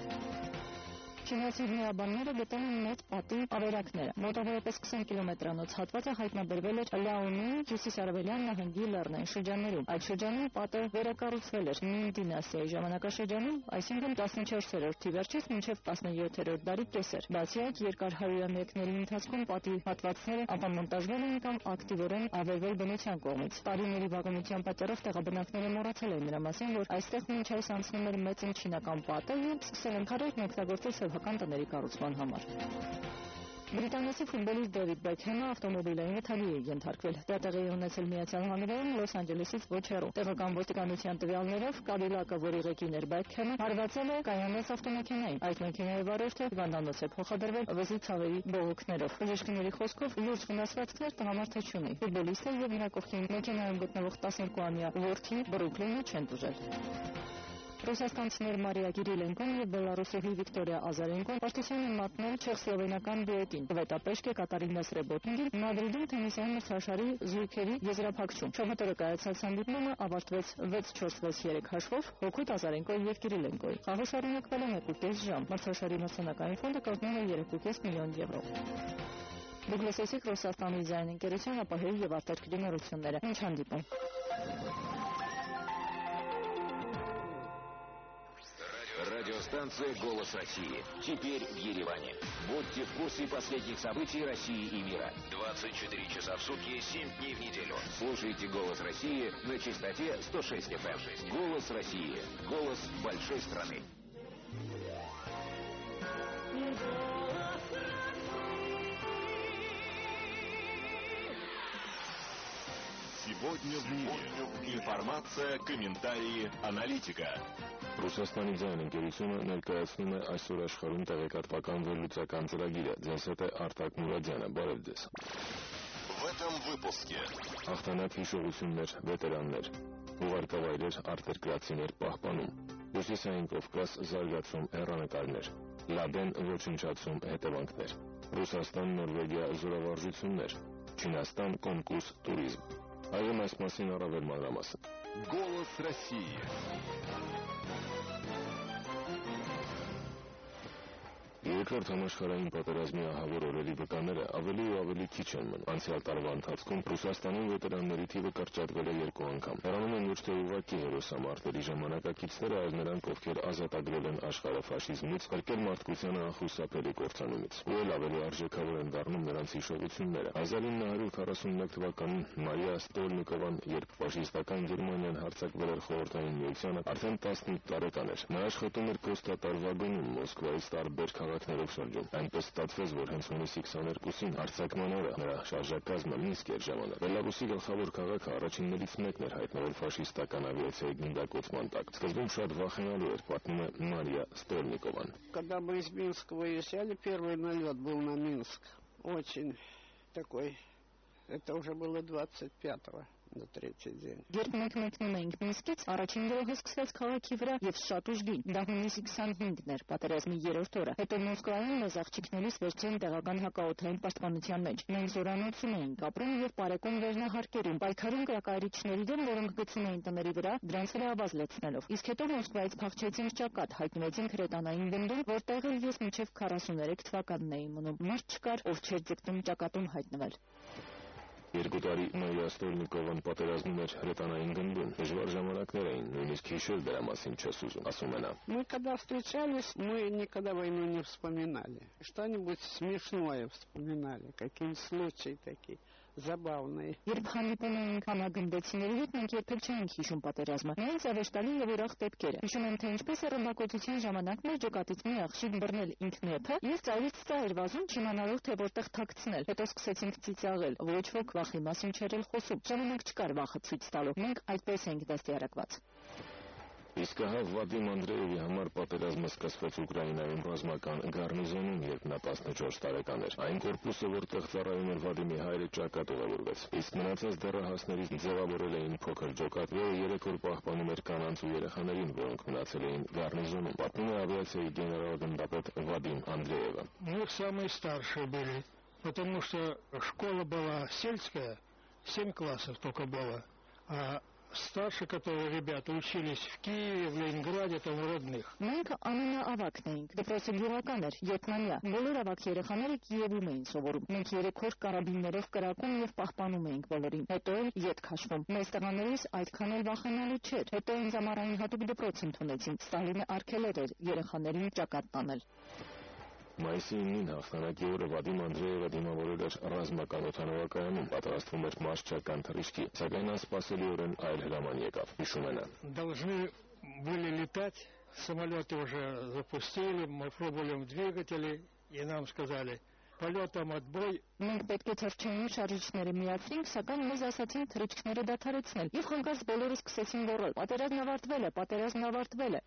Չինացի հրաբանները գտել են մեծ պատի ավերակները։ Մոտավորապես քսան կիլոմետրանոց հատվածը հայտնաբերվել էր Լաոնի հյուսիսարևելյան նահանգի լեռնային շրջաններում։ Այդ շրջանում պատը վերակառուցվել էր Մին դինաստիայի ժամանակաշրջանում, այսինքն տասնչորսերորդ վերջից մինչև տասնյոթերորդ դարի կեսեր։ Բացի այդ, երկար հարյուրամյակների ընթացքում պատի հատվածները ապամոնտաժվել են կամ ակտիվորեն ավերվել բնության կողմից։ Տարիների վաղեմության պատճառով տեղաբնակները մոռացել են նրա մասին, որ այստեղ մինչ այս անցնում էր մեծ չինական պատը և սկսել են քարերն օգտագործել սեփական տների կառուցման համար։ Բրիտանացի ֆուտբոլիստ Դեվիդ Բեքհեմը ավտոմոբիլային վթարի է ենթարկվել։ Դա տեղի է ունեցել Միացյալ Նահանգներում Լոս Անջելեսից ոչ հեռու։ Տեղական ոստիկանության տվյալներով Կադիլակը, որի ղեկին էր Բեքհեմը, հարվածել է կայանից ավտոմեքենային։ Այդ մեքենայի վարորդը հիվանդանոց է փոխադրվել վզի ցավերի բողոքներով։ Բժիշկների խոսքով լուրջ վնասվածքներ տղամարդը չունի։ Ֆուտբոլիստը և նրա կողքին մեքենայում գտնվող տասներկուամյա որդի Բրուքլինը չեն տուժել։ Ռուսաստանցիներ Մարիա Կիրիլենկոն և Բելարուսի Վիկտորիա Ազարենկոն պարտության են մատնել չեխ-սլովենական դուետին։ Վետապեշկե Կատարինա Սրեբոտինգին Մադրիդում թենիսային մրցաշարի զույգերի եզրափակում։ Շաբաթ օրը կայացած հանդիպումը ավարտվեց վեց չորս վեց երեք հաշվով հօգուտ Ազարենկոյի և Կիրիլենկոյի։ Խաղը շարունակվել է մեկուկես ժամ։ Մրցաշարի մրցանակային ֆոնդը կազմել է երեքուկես միլիոն եվրո։ Դուք լսեցիք Ռուսաստանի ձայն ընկերության ԱՊՀ-ի և արտերկրի նորությունները։ Մինչ հանդիպում։ радиостанция «Голос России». Теперь в Ереване. Будьте в курсе последних событий России и мира. двадцать четыре часа в сутки, семь дней в неделю. Слушайте «Голос России» на частоте сто шесть эф эм. «Голос России». Голос большой страны. Сегодня в мире. Информация, комментарии, аналитика. Ռուսաստանի ձայն ընկերությունը ներկայացնում է այսօր աշխարհում տեղեկատվական վերլուծական ծրագիրը։ Ձեզ հետ է Արտակ Մուրադյանը, բարև ձեզ։ В этом выпуске. Հաղթանակ հիշողություններ, վետերաններ, ուղարկավայրեր, արտերկրացիներ պահպանում, Հյուսիսային Կովկաս զարգացում հեռանկարներ, Լադեն ոչնչացում հետևանքներ, Ռուսաստան, Նորվեգիա զորավարժություններ, Չինաստան կոնկուրս տուրիզմ։ Այժմ այս մասին առավել մանրամասն։ Голос России. Երկրորդ համաշխարհային պատերազմի ահավոր օրերի վկաները ավելի ու ավելի քիչ են մնում։ Անցյալ տարվա ընթացքում Ռուսաստանում վետերանների թիվը կրճատվել է երկու անգամ։ Հեռանում են ոչ թե ուղղակի հերոսամարտերի ժամանակակիցները, այլ նրանք, ովքեր ազատագրել են աշխարհը ֆաշիզմից, փրկել մարդկությանը անխուսափելի կործանումից։ Ու էլ ավելի արժեքավոր են դառնում նրանց հիշողությունները։ հազար ինը հարյուր քառասունմեկ թվականին Մարիա Ստոլնիկովան, երբ ֆաշիստական Գերմանիան հարձակվել էր Խորհրդային Միությանը, արդեն տասնութ տարեկան էր։ Նա աշխատում էր փոստատար վագոնում Մոսկվայից տարբեր քաղաքներով շրջում։ Այնպես ստացվեց, որ հենց հունիսի քսաներկուսին հարձակման օրը նրա շարժակազմը Մինսկ էր ժամանել։ Բելարուսի գլխավոր քաղաքը առաջիններից մեկն էր հայտնվել ֆաշիստական ավիացիայի գնդակոծման տակ։ Սկզբում շատ վախենալու էր, պատմում է Մարիա Ստոլնիկովան։ Когда мы из Минска выезжали, первый налет был на Минск. Очень такой, это уже было двадцать пятого. На третий день. Երբ մենք մեկնում էինք Մինսկից, առաջին գրոհը սկսվեց քաղաքի վրա եւ շատ ուժգին։ Դա հունիսի քսանհինգն էր, պատերազմի երրորդ օրը։ Հետո Մոսկվայում մեզ աղջիկներից վերջին տեղական հակաօդային պաշտպանության մեջ։ Մենք զորանոցում էինք ապրում եւ բարեկոմ վերնահարկերում, պայքարում կրակայրիչների դեմ, որոնք գցում էին տների վրա, դրանց հրավազ լցնելով։ Իսկ հետո Մոսկվայից փախչեցինք ճակատ, հայտնվեցինք Հրետանային գնդում, որտեղ էլ ես մինչեւ քառասուներեք թվականն էի մնում։ Մարդ չկար, ով չէր ձգտում ճակատում հայտնվել։ Երկու տարի Մարիա Ստոլնիկովան պատերազմում էր Հրետանային գնդում։ Դժվար ժամանակներ էին, նույնիսկ հիշել դրա մասին չես ուզում, ասում է նա։ Мы когда встречались, мы никогда войну не вспоминали. Что-нибудь смешное вспоминали, какие-нибудь случаи такие забавные. Երբ հանդիպում էինք համագնդեցիների հետ, մենք երբեք չէինք հիշում պատերազմը։ Միայն զավեշտալի եւ ուրախ դեպքերը։ Հիշում եմ, թե ինչպես է ռմբակոծության ժամանակ մեր ջոկատից մի աղջիկ բռնել ինքնեփը եւ ծայրից ծայր վազում չիմանալով թե որտեղ թաքցնել։ Հետո սկսեցինք ծիծաղել։ Ոչ ոք վախի մասին չէր էլ խոսում։ Ժամանակ չկար վախը ցույց տալու։ Մենք այդպես էինք դաստիարակված։ Իսկ ահա Վադիմ Անդրեևի համար պատերազմը սկսվեց Ուկրաինայում ռազմական գարնիզոնում, երբ նա տասնչորս տարեկան էր։ Այն կորպուսը, որտեղ ծառայում էր Վադիմի հայրը, ճակատ ուղևորվեց։ Իսկ մնացած դեռահասներից ձևավորել էին փոքր ջոկատ, որը երեք օր պահպանում էր կանանց ու երեխաներին, որոնք մնացել էին գարնիզոնում։ Պատմում է ավիացիայի գեներալ-գնդապետ Վադիմ Անդրեևը։ Мы самые старшие были, потому что школа была сельская, семь классов только было, а старшие, которые ребята учились в Киеве, в Ленинграде, там у родных. Մենք ամենաավագն էինք, դպրոցը գյուղական էր, յոթնամյա, բոլոր ավագ երեխաները Կիևում էին սովորում։ Մենք երեք օր կարաբիններով կրակում եւ պահպանում էինք բոլորին, հետո էլ ետ քաշվում։ Մեզ տղաներից այդքան էլ վախենալու չէր։ Հետո ինձ ամառային հատուկ դպրոց ընդունեցին, Ստալինը արգելել էր երեխաներին ճակատ տանել։ Մայիսի ինին հաղթանակի օրը Վադիմ Անդրեևը դիմավորել էր ռազմական օդանավակայանում, պատրաստվում էր մարշչական թռիչքի, սակայն անսպասելիորեն այլ հրաման եկավ, հիշում է նա։ Должны были летать, самолеты уже запустили, мы пробовали двигатели, и нам сказали, полетом отбой. Մենք պետք է թռչեին շարժիչները միացրինք, սակայն մեզ ասացին թռիչքները դադարեցնել, եւ հանկարծ բոլորը սկսեցին գոռալ. Պատերազմն ավարտվել է, պատերազմն ավարտվել է։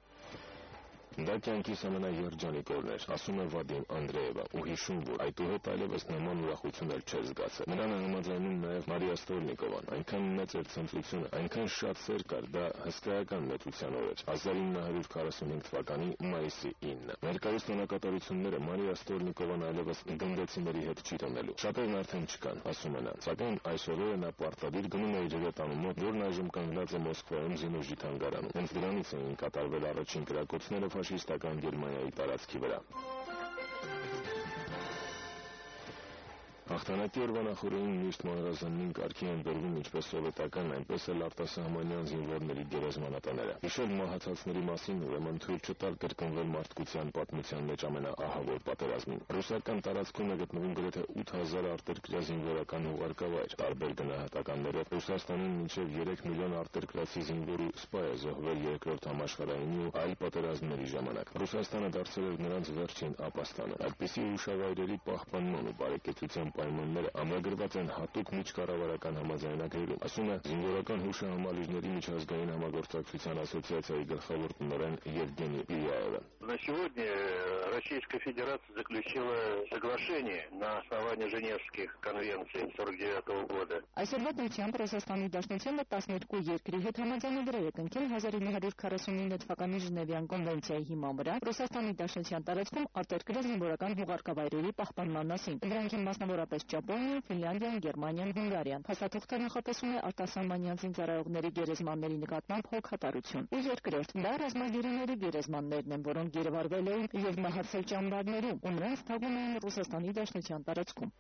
Դա կյանքիս ամենաերջանիկ օրն էր, ասում է Վադիմ Անդրեևը, ու հիշում, որ այդուհետ այլևս նման ուրախություն էլ չէր զգացել։ Նրան համաձայնում նաև Մարիա Ստոլնիկովան, այնքան մեծ էր ցնծությունը, այնքան շատ սեր կար, դա հսկայական մեծության օր էր։ հազար ինը հարյուր քառասունհինգ թվականի մայիսի ինը։ Ներկայիս տոնակատարությունները Մարիա Ստոլնիկովան այլևս գնդեցիների հետ չի տոնելու։ Շատերն արդեն չկան, ասում է նա, սակայն այս օրերը նա պարտադիր գնում է իր հրետանումը, որն այժմ կանգնած է Մոսկվայում Զինուժի թանգարանում։ Հենց դրանից էին կատարվել առաջին կրակոցները ֆաշիստական Գերմանիայի տարածքի վրա։ Հաղթանակի օրվա նախօրեին միշտ մանրազանին կարգի են բերվում ինչպես սովետական, այնպես էլ արտասահմանյան զինվորների գերեզմանատները։ Հիշել մահացածների մասին ուրեմն թույլ չտալ կրկնվել մարդկության պատմության մեջ ամենաահավոր պատերազմին։ Ռուսական տարածքում է գտնվում գրեթե ութ հազար արտերկրյա զինվորական ուղարկավայր, տարբեր գնահատականներով Ռուսաստանին մինչև երեք միլիոն արտերկրացի զինվոր ու սպա է զոհվել երկրորդ համաշխարհայինի ու այլ պատերազմների ժամանակ։ Ռուսաստանը դարձել էր նրանց վերջին ապաստանը։ Այդպիսի հուշավայրերի պահպանման ու բարեկեցության պայմանները ամրագրված են հատուկ միջկառավարական համաձայնագրերում, ասում է զինվորական հուշահամալիրների միջազգային համագործակցության ասոցիացիայի գլխավոր տնօրեն Евгений Пиляева. На сегодня Российская Федерация заключила соглашение на основании Женевских конвенций сорок девятого года. Այսօրվա դրությամբ Ռուսաստանի Դաշնությունը տասներկու երկրի հետ համաձայնագրեր է կնքել հազար ինը հարյուր քառասունինը թվականի Ժնևյան կոնվենցիայի հիման վրա Ռուսաստանի Դաշնության տարածքում արտերկրյա զինվորական հուղարկավայրերի պահպանման մասին։ Դրանք են մասնավորապես Ճապոնիան, Ֆինլանդիան, Գերմանիան, Հունգարիան։ Փաստաթուղթը նախատեսում է արտասահմանյան զինծառայողների գերեզմանների նկատմամբ հոգատարություն։ Ու երկրորդ, դա ռազմագերիների գերեզմաններն են, որոնք գերեվարվել էին եւ մահացել ճամբարներում, ու նրանց թաղում էին Ռուսաստանի Դաշնության տարածքում։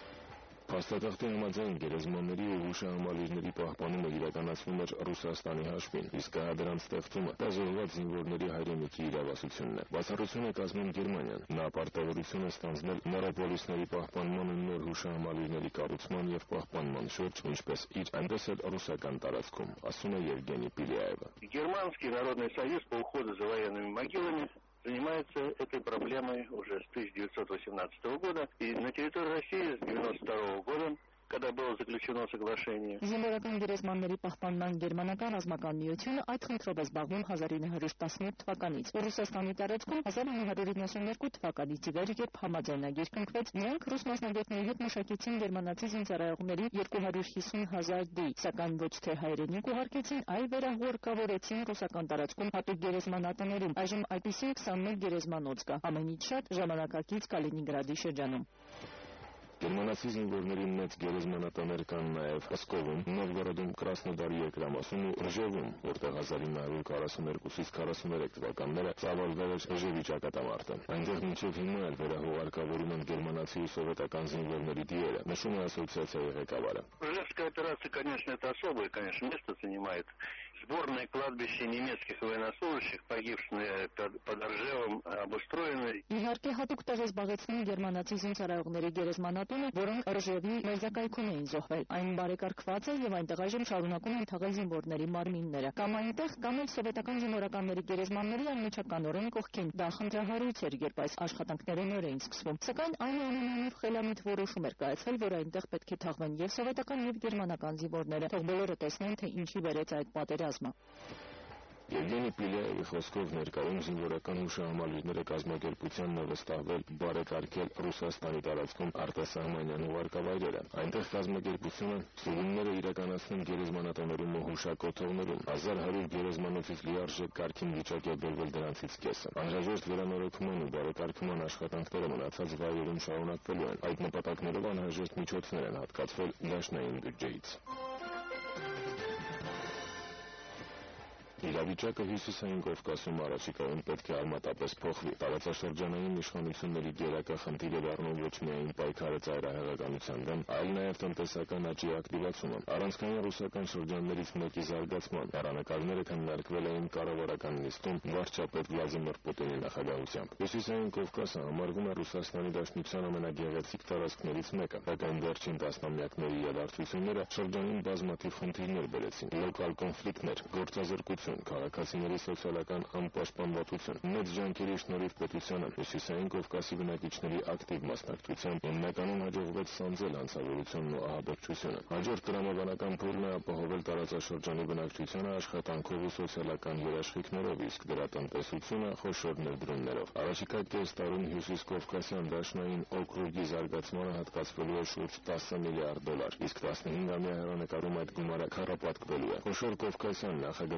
Փաստաթղթի համաձայն գերեզմանների ու հուշահամալիրների պահպանումը իրականացվում էր Ռուսաստանի հաշվին, իսկ հա դրանց ստեղծումը դա զոհված զինվորների հայրենիքի իրավասությունն է։ Բացառություն է կազմում Գերմանիան։ Նա պարտավորություն է ստանձնել նորապոլիսների պահպանման ու նոր հուշահամալիրների կառուցման եւ պահպանման շուրջ, ինչպես իր, այնպես էլ ռուսական տարածքում, ասում է Евгений Пиляева. Германский народный союз по уходу за военными могилами занимается этой проблемой уже с тысяча девятьсот восемнадцатого года, и на территории России с девяносто второго года, когда было заключено соглашение. Զինվորական գերեզմանների պահպանման գերմանական ռազմական միությունը այդ խնդրով է զբաղվում հազար ինը հարյուր տասնութ թվականից։ Ռուսաստանի տարածքում հազար ինը հարյուր իննսուններկու թվականից ի վեր, երբ համաձայնագիր կնքվեց, նրանք ռուս մասնագետների հետ մշակեցին գերմանացի զինծառայողների երկու հարյուր հիսուն հազար դի, սակայն ոչ թե հայրենիք ուղարկեցին, այլ վերահուղարկավորեցին ռուսական տարածքում հատուկ գերեզմանատներում։ Այժմ այդպիսի քսանմեկ գերեզմանոց կա, ամենից շատ ժամանակակից Կալինինգրադի շրջանում։ Գերմանացի զինվորների մեծ գերեզմանատներ կան նաև Պսկովում, Նովգորոդում, Կրասնոդարի երկրամասում ու Ռժևում, որտեղ հազար ինը հարյուր քառասուներկուից քառասուներեք թվականները ծավալվել էր Ռժևի ճակատամարտը։ Այնտեղ մինչև հիմա էլ վերահուղարկավորում են գերմանացի ու սովետական զինվորների դիերը, նշում է ասոցիացիայի ղեկավարը։ Ржевская операция, конечно, это особое, конечно, место занимает. Сборное кладбище немецких военнослужащих, погибших под Ржевом, обустроено. Իհարկե հատուկ տեղ է զբաղեցնում գերմանացի զինծառայողների գերեզմանատունը, որոնք Ռժևի մերձակայքում էին զոհվել։ Այն բարեկարգված է եւ այնտեղ այժմ շարունակում են թաղել զինվորների մարմինները։ Կամ այնտեղ կամ էլ սովետական զինվորականների գերեզմանների անմիջականորեն կողքին։ Դա խնդրահարույց էր, երբ այս աշխատանքները նոր էին սկսվում։ Սակայն այնուամենայնիվ խելամիտ որոշում էր կայացել, որ այնտեղ պետք է թաղվեն եւ սովետական եւ գերմանական զինվորները, թող բոլորը տեսնեն, թե ինչի բերեց այդ պատերազմը։ Евгений Пиляевի խոսքով ներկայում զինվորական հուշահամալիրները կազմակերպությանն է վստահվել բարեկարգել Ռուսաստանի տարածքում արտասահմանյան ուղարկավայրերը։ Այնտեղ կազմակերպությունը սովինները իրականացնում գերեզմանատներում ու հուշակոթողներում, հազար հարյուր գերեզմանոցից լիարժեք կարգին վիճակ է բերվել դրանցից կեսը։ Անհրաժեշտ վերանորոգման ու բարեկարգման աշխատանքները մնացած վայրերում շարունակվելու են։ Այդ նպատակներով անհրաժեշտ միջոցներ են հատկացվել դաշնային բյուջեից։ Իրավիճակը Հյուսիսային Կովկասում առաջիկայում պետք է արմատապես փոխվի։ Տարածաշրջանային իշխանությունների գերակա խնդիր է դառնում ոչ միայն պայքարը ծայրահեղականության դեմ, այլ նաև տնտեսական աճի ակտիվացումը։ Առանցքային ռուսական շրջաններից մեկի զարգացման հեռանկարները քննարկվել էին կառավարական նիստում վարչապետ Վլադիմիր Պուտինի նախագահությամբ։ Հյուսիսային Կովկասը համարվում է Ռուսաստանի Դաշնության ամենագեղեցիկ տարածքներից մեկը, սակայն վերջին տասնամյակների իրադարձությունները շրջանին բազմաթիվ խնդիրներ բերեցին՝ լոկալ կոնֆլիկտներ, գործազրկություն, քաղաքացիների սոցիալական անպաշտպանվածություն, մեծ ջանքերի շնորհիվ պետությանը Հյուսիսային Կովկասի բնակիչների ակտիվ մասնակցությամբ հիմնականում հաջողվեց սանձել հանցավորությունն ու ահաբեկչությունը։ Հաջորդ տրամաբանական փուլն է ապահովել տարածաշրջանի բնակչությանը աշխատանքով ու սոցիալական երաշխիքներով, իսկ դրա տնտեսությունը խոշոր ներդրումներով։ Առաջիկա կես տարում Հյուսիս Կովկասյան դաշնային օկրուգի զարգացմանը հատկացվելու է շուրջ տասը միլիարդ դոլար, իսկ տասնհինգամյա հեռանկարում այդ գումարը քառապատկվելու է։ Խոշոր Կովկասյան նախագծերը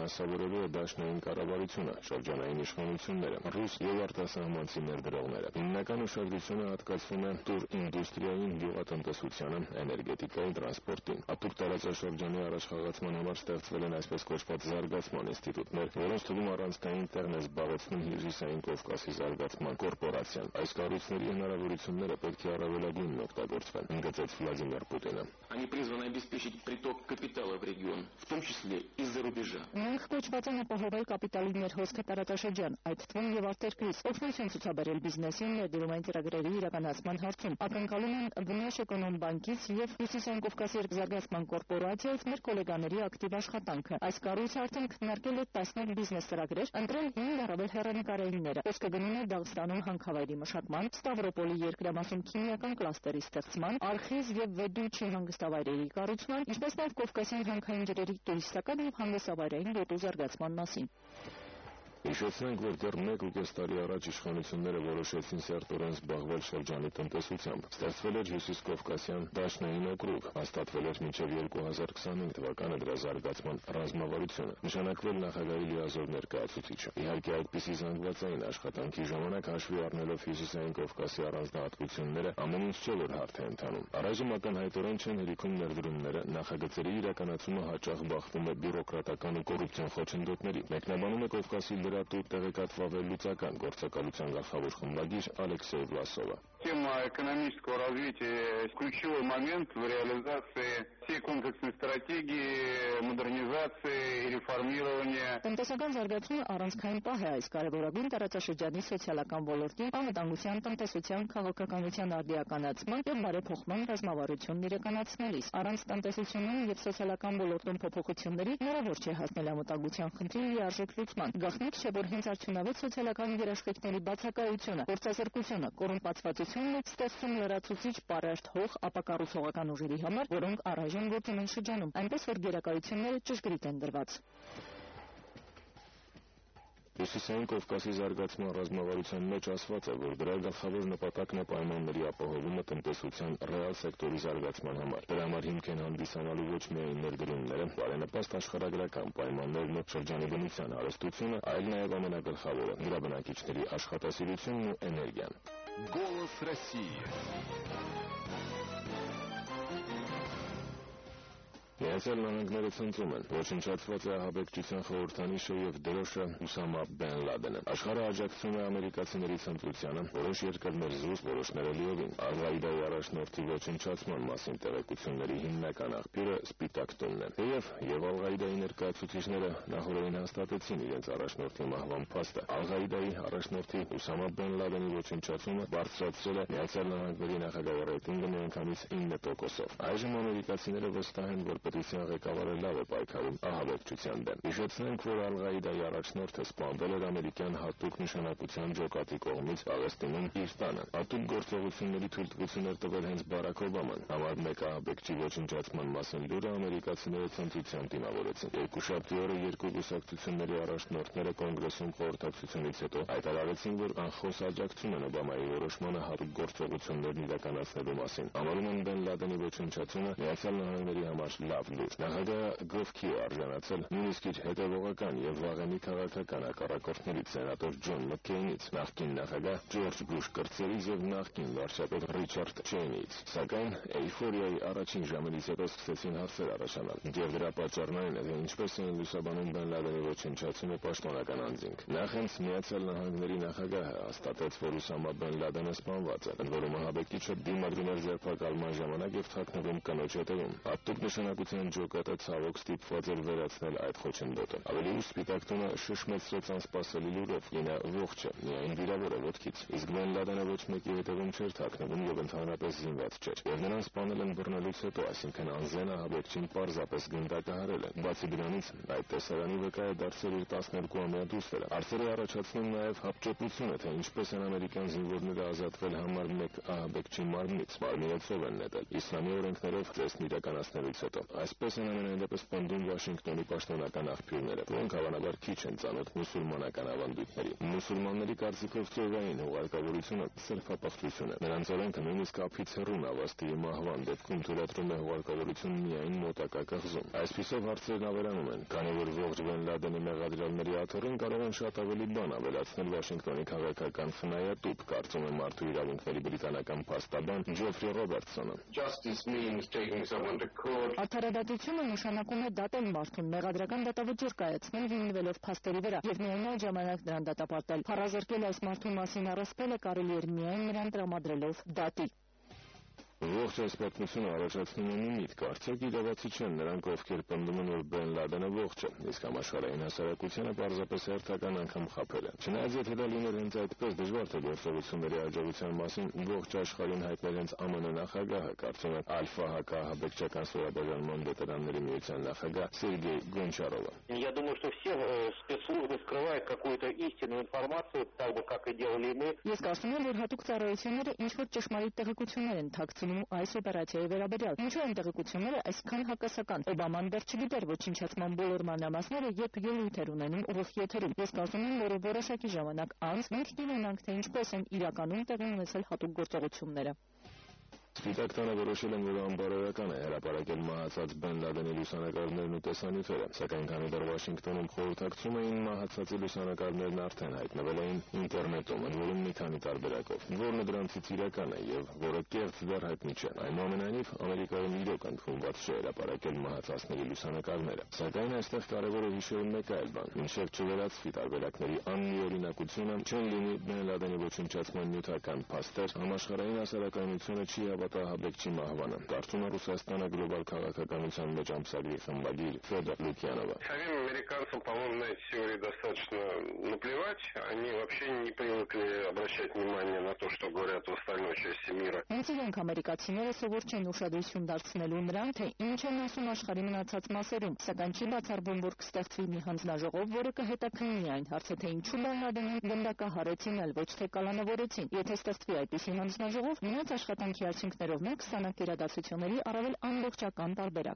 ֆինանսավորելու է դաշնային կառավարությունը, շրջանային իշխանությունները, ռուս եւ արտասահմանցի ներդրողները։ Հիմնական ուշադրությունը հատկացվում է տուրինդուստրիային, գյուղատնտեսությանը, էներգետիկային, տրանսպորտին։ Հատուկ տարածաշրջանի առաջխաղացման համար ստեղծվել են այսպես կոչված զարգացման ինստիտուտներ, որոնց թվում առանցքային տեղն է զբաղեցնում Հյուսիսային Կովկասի զարգացման կորպորացիան։ Այս կառույցների հնարավորությունները պետք է առավելագույնն օգտագործվեն, ընդգծեց Վլադիմիր Պուտինը։ Они призваны обеспечить приток капитала в регион, в том числе из-за рубежа. Մենք կոչված են ապահովել կապիտալի ներհոսքը տարածաշրջան, այդ թվում եւ արտերկրից, օգնություն ցուցաբերել բիզնեսին ներդրումային ծրագրերի իրականացման հարցում։ Ակնկալում են Բնաշ էկոնոմ բանկից եւ Հյուսիսային Կովկասի զարգացման կորպորացիայից մեր գոլեգաների ակտիվ աշխատանքը։ Այս կառույցը արդեն քննարկել է տասնյակ բիզնես ծրագրեր, ընտրել հինգ առավել հեռանկարայինները։ Խոսքը գնում է Դաղստանում հանքավայրի մշակման, Ստավրոպոլի երկրամասում քիմիական կլաստերի ստեղծման, Արխիզ եւ Վեդուչի հանգստավայրերի կառուցման, ինչպես նաեւ Կովկասյան հանքային ջրերի տուրիստական եւ հանգստավայրային գոտու զարգացման մասին։ Հիշեցնենք, որ դեռ մեկ ու կես տարի առաջ իշխանությունները որոշեցին սերտորեն զբաղվել շրջանի տնտեսությամբ։ Ստեղծվել էր Հյուսիսկովկասյան դաշնային օկրուգ, հաստատվել էր մինչև երկու հազար քսանհինգ թվականը դրա զարգացման ռազմավարությունը, նշանակվել նախագահի լիազոր ներկայացուցիչը։ Իհարկե, այդպիսի զանգվածային աշխատանքի ժամանակ հաշվի առնելով Հյուսիսային Կովկասի առանձնահատկությունները, ամեն ինչ չէ որ հարթ է ընթանում։ Առայժմ ակնհայտորեն չեն հերիքում ներդրումները, նախագծերի իրականացումը հաճախ բախվում է բյուրոկրատական ու կոռուպցիոն խոչընդոտների։ Մեկնաբանում է Կովկասի լրատու տեղեկատվավել լուծական գործակալության գլխավոր խմբագիր Ալեքսեյ Վլասովը։ Тема экономического развития – ключевой момент в реализации всей комплексной стратегии модернизации и реформирования. Տնտեսական զարգացումը առանցքային պահ է այս կարևորագույն տարածաշրջանի սոցիալական ոլորտի, անվտանգության, տնտեսության, քաղաքականության արդիականացման եւ բարեփոխման ռազմավարությունն իրականացնելիս։ Առանց տնտեսությունում եւ սոցիալական ոլորտում փոփոխությունների հնարավոր չէ հասնել անվտանգության խնդրի լիարժեք լուծման։ Գաղտնիք չէ, որ հենց արդյունավետ սոցիալական երաշխիքների բացակայությունը, գործազրկությունը, կոռումպացվածությունը ստեղծում լրացուցիչ պարարտ հող ապակառուցողական ուժերի համար, որոնք առայժմ գործում են շրջանում, այնպես որ գերակայությունները ճշգրիտ են դրված։ Հյուսիսային Կովկասի զարգացման ռազմավարության մեջ ասված է, որ դրա գլխավոր նպատակն է պայմանների ապահովումը տնտեսության ռեալ սեկտորի զարգացման համար։ Դրա համար հիմք են հանդիսանալու ոչ միայն ներդրումները, բարենպաստ աշխարհագրական պայմաններն ու շրջանի բնության հարստությունը, այլ նաև ամենագլխավորը՝ դրա բնակիչների աշխատասիրությունն ու էներգիան։ Голос России. Միացյալ Նահանգները ցնծում են, ոչնչացված է ահաբեկչության խորհրդանիշը եւ դրոշը Ուսամա Բեն Լադենը։ Աշխարհը աջակցում է ամերիկացիների ցնծությանը, որոշ երկրներ զուս, որոշները լիովին։ Ալ-Ղաիդայի առաջնորդի ոչնչացման մասին տեղեկությունների հիմնական աղբյուրը Սպիտակ տունն է։ Թեև եւ Ալ-Ղաիդայի ներկայացուցիչները նախորդին հաստատեցին իրենց առաջնորդի մահվան փաստը, Ալ-Ղաիդայի առաջնորդի Ուսամա Բեն Լադենի ոչնչացումը բարձրացրել է Միացյալ Նահանգների նախագահի ռեյտինգը միանգամից ինը տոկոսով։ Այժմ ամերիկացիները վստահ են, որ պետության ղեկավարը լավ է պայքարում ահաբեկչության դեմ։ Հիշեցնենք, որ Ալ-Ղաիդայի առաջնորդը սպանվել էր ամերիկյան հատուկ նշանակության ջոկատի կողմից Պաղեստինում իր տանը։ Հատուկ գործողությունների թույլտվություն էր տվել հենց Բարաք Օբաման։ Համար մեկ ահաբեկչի ոչնչացման մասին լուրը ամերիկացիները ցնծությամբ դիմավորեցին։ Երկուշաբթի օրը երկու կուսակցությունների առաջնորդները կոնգրեսում խորհրդակցությունից հետո հայտարարեցին, որ անխոս աջակցում են Օբամայի որոշմանը հատուկ գործողություններն իրականացնելու մասին։ Համարում են Բեն Լադենի ոչնչացումը Միացյալ Նահանգների համար լավ լուր։ Նախագահը գովքի է արժանացել նույնիսկ իր հետևողական եւ վաղեմի քաղաքական հակառակորդներից սենատոր Ջոն Մաքքեյնից, նախկին նախագահ Ջորջ Բուշ կրտսերից եւ նախկին վարչապետ Ռիչարդ Չեյնից։ Սակայն էյֆորիայի առաջին ժամերից հետո սկսեցին հարցեր առաջանալ։ Եվ դրա պատճառն այն է, թե ինչպես էին լուսաբանում Բեն Լադենի ոչնչացումը պաշտոնական անձինք։ Նախ հենց Միացյալ Նահանգների նախագահը հաստատեց, որ Ուսամա Բեն Լադենը սպանված է, ընդ որում ահաբեկիչը դիմադրում էր ձերբակալման ժամանակ եւ թաքնվում կնոջ հետևում։ Հատուկ նշանակության ջոկատը ցավոք ստիպված էր վերացնել այդ խոչընդոտը։ Ավելի ուշ Սպիտակ տունը շշմեցրեց անսպասելի լուրով՝ կինը ողջ է, միայն վիրավոր է ոտքից, իսկ Բեն Լադենը ոչ մեկի հետևում չէր թաքնվում եւ ընդհանրապես զինված չէր։ Եվ նրան սպանել են բռնելուց հետո, այսինքն անզեն ահաբեկչին պարզապես գնդակահարել են։ Բացի դրանից, այդ տեսարանի վկա է դարձել իր տասներկուամյա դուստրը։ Հարցեր է առաջացնում նաեւ հապճեպությունը, թե ինչպես են ամերիկյան զինվորները ազատվել համար մեկ ահաբեկչի մարմնից, մարմինը ցով են նետել, իսլամի օրենքներով ծեսն իրականացնելուց հետո։ Այսպես են ամենայնդեպս պնդում Վաշինգտոնի պաշտոնական աղբյուրները, որոնք հավանաբար քիչ են ծանոթ մուսուլմանական ավանդույթների։ Մուսուլմանների կարծիքով ծովային հուղարկավորությունը սրբապղծություն է։ Նրանց օրենքը նույնիսկ ափից հեռու նավաստիի մահվան դեպքում թույլատրում է հուղարկավորություն միայն մոտակա կղզում։ Այսպիսով հարցերն ավելանում են, քանի որ ողջ Բեն Լադենի մեղադրյալների աթոռին կարող են շատ ավելի բան ավելացնել Վաշինգտոնի քաղաքական խնայատուփ, կարծում է մարդու իրավունքների բրիտանական փաստաբան Ջոֆրի Ռոբերտսոնը։ Արդարադատությունը նշանակում է դատել մարդուն, մեղադրական դատավճիռ կայացնել հիմնվելով փաստերի վրա եւ միայն այդ ժամանակ նրան դատապարտել։ Փառազրկել այս մարդու մասին առասպելը կարելի էր միայն նրան տրամադրելով դատի։ Ողջ այս պատմությունը առաջացնում է մի միտք, արդյոք իրավացի չեն նրանք, ովքեր պնդում են, որ Բեն Լադենը ողջ է, իսկ համաշխարհային հասարակությանը պարզապես հերթական անգամ խաբել է։ Չնայած եթե դա լիներ հենց այդպես, դժվար թե գործողությունների աջակցության մասին ողջ աշխարհին հայտնել հենց ԱՄՆ նախագահը, կարծում է Ալֆա հակահաբեկչական ստորաբաժանման վետերանների միության նախագահ Սերգեյ Գոնչարովը։ Я думаю, что все спецслужбы скрывают какую-то истинную информацию, так бы как и делали мы. Ես կարծում եմ, որ հատուկ ծառայությունները ինչ-որ ճշմարիտ տեղեկություններ են թաքցնում այս օպերացիայի վերաբերյալ։ Ինչու են տեղեկությունները այսքան հակասական։ Օբաման դեռ չգիտեր ոչնչացման բոլոր մանրամասները, երբ ելույթ էր ունենում ուղիղ եթերում։ Ես կարծում եմ, որ որոշակի ժամանակ անց մենք կիմանանք, թե ինչպես են իրականում տեղի ունեցել հատուկ գործողությունները։ Սպիտակ տանը որոշել են, որ անբարոյական է հրապարակել մահացած Բեն Լադենի լուսանկարներն ու տեսանյութերը, սակայն քանի դեռ Վաշինգտոնում խորհրդակցում էին, մահացածի լուսանկարներն արդեն հայտնվել էին ինտերնետում, ընդ որում մի քանի տարբերակով, որը դրանցից իրական է եւ որը կեղծ դեռ հայտնի չէ։ Այնուամենայնիվ, Ամերիկայում իրոք ընդունված չէ հրապարակել մահացածների լուսանկարները, սակայն այստեղ կարևոր է հիշել մեկ այլ բան. մինչև չվերացվի տարբերակների անմիօրինակությունը, չեն լինի Բեն Լադենի ոչնչացման նյութական փաստեր, համաշխարհային հասարակայնությունը չի Հաբեկչի մահվանը, կարծում է Ռուսաստանը գլոբալ քաղաքականության մեջ ամսագրի խմբագիր Ֆեդոր Լուկյանովը։ Самим американцам, по-моему, на эти теории достаточно наплевать. Они вообще не привыкли обращать внимание на то, что говорят в остальной части мира. Հենց իրենք ամերիկացիները սովոր չեն ուշադրություն դարձնելու նրան, թե ինչ են ասում աշխարհի մնացած մասերում, սակայն չի բացառվում, որ կստեղծվի մի հանձնաժողով, որը կհետաքննի այն հարցը, թե ինչու Բեն Լադենին գնդակահարեցին, այլ ոչ թե կալանավորեցին։ Եթե ստեղծվի այդպիսի հանձնաժողով, նրանց աշխատանքի արդյունքներով մենք կստանանք իրադարձությունների առավել ամբողջական տարբերակ։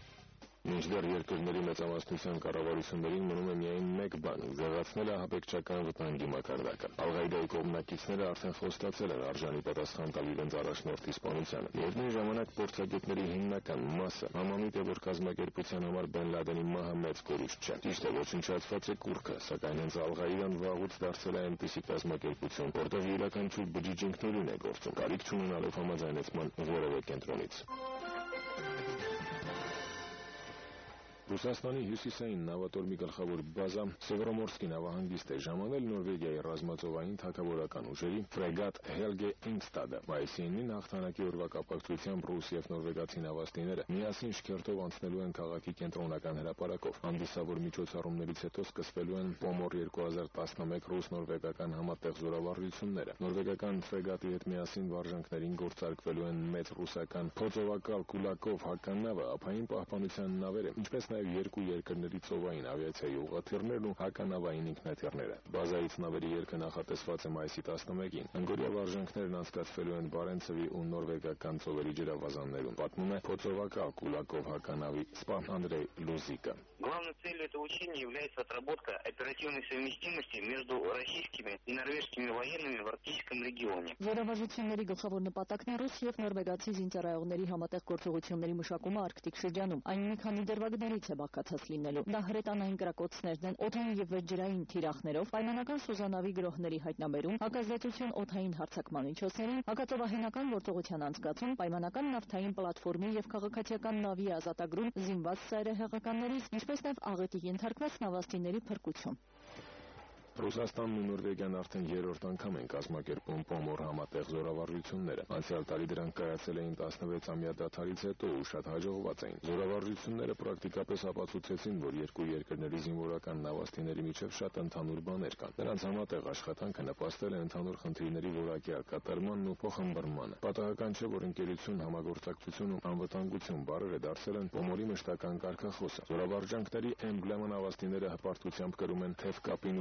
Մինչդեռ երկրների մեծամասնության կառավարություններին մնում է միայն մեկ բան՝ զեղացնել ահաբեկչական վտանգի մակարդակը։ Ալ-Ղաիդայի կողմնակիցները արդեն խոստացել են արժանի պատասխան տալ իրենց առաջնորդի սպանությանը։ Միևնույն ժամանակ փորձագետների հիմնական մասը համամիտ է, որ կազմակերպության համար Բեն Լադենի մահը մեծ կորուստ չէ։ Ճիշտ է, ոչնչացված է կուռքը, սակայն հենց Ալ-Ղաիդան վաղուց դարձել է այնպիսի կազմակերպություն, որտեղ յուրաքանչյուր բջիջինքներին է գործում, կարիք չունենալով համաձայնեցման որևէ կենտրոնից։ Ռուսաստանի հյուսիսային նավատորմի գլխավոր բազա Սևերոմորսկի նավահանգիստ է ժամանել Նորվեգիայի ռազմածովային թագավորական ուժերի ֆրեգատ Հելգե Ինգստադը։ Մայիսի ինին հաղթանակի օրվա կապակցությամբ ռուս եւ նորվեգացի նավաստիները միասին շքերթով անցնելու են քաղաքի կենտրոնական հրապարակով։ Հանդիսավոր միջոցառումներից հետո սկսվելու են Պոմոր երկու հազար տասնմեկ ռուս-նորվեգական համատեղ զորավարժությունները։ Նորվեգական ֆրեգատի հետ միասին վարժանքներին գործարկվելու են մեծ ռուսական փոձովակալ Կուլակով հականավը, ափային պահպանության նավերը, ինչպես նաև երկու երկրների ծովային ավիացիայի ուղղաթիռներն ու հականավային ինքնաթիռները։ Բազայից նավերի ելքը նախատեսված է մայիսի տասնմեկին։ Ընկերյա վարժանքներն անցկացվելու են Բարենցևի ու նորվեգական ծովերի ջրավազաններում, պատմում է փոձովակալ Կուլակով հականավի սպա Անդրեյ Լուզիկը։ Главной целью этого учения является отработка оперативной совместимости между российскими и норвежскими военными в Арктическом регионе. Զորավարժությունների գլխավոր նպատակն է ռուս եւ նորվեգացի զինծառայողների համատեղ գործողությունների մշակումը Արկտիկ շրջանում։ Այն մի քանի դրվագներից է բաղկացած լինելու։ Դա հրետանային կրակոցներն են, օդային եւ վերջջրային թիրախներով, պայմանական սուզանավի գրոհների հայտնաբերում, հակազդեցություն օդային հարձակման միջոցներին, հակածովահենական գործողության անցկացում, պայմանական նավթային պլատֆորմի եւ քաղաքացիական նավի ազատագրում զինված ծայրահեղականներից, ինչպես նաև աղետի ենթարկված նավաստիների փրկություն։ Ռուսաստանն ու Նորվեգիան արդեն երրորդ անգամ են կազմակերպում Պոմոր համատեղ զորավարժությունները։ Անցյալ տարի դրանք կայացել էին տասնվեցամյա դադարից հետո ու շատ հաջողված էին։ Զորավարժությունները պրակտիկապես ապացուցեցին, որ երկու երկրների զինվորական նավաստիների միջև շատ ընդհանուր բաներ կան։ Նրանց համատեղ աշխատանքը նպաստել է ընդհանուր խնդիրների որակյալ կատարմանն ու փոխհմբռնմանը։ Պատահական չէ, որ ընկերություն, համագործակցություն ու անվտանգություն բառերը դարձել են Պոմորի մշտական կարգախոսը։ Զորավարժանքների էմբլեմա նավաստիները հպարտությամբ կրում են թեև կապին ու պահպան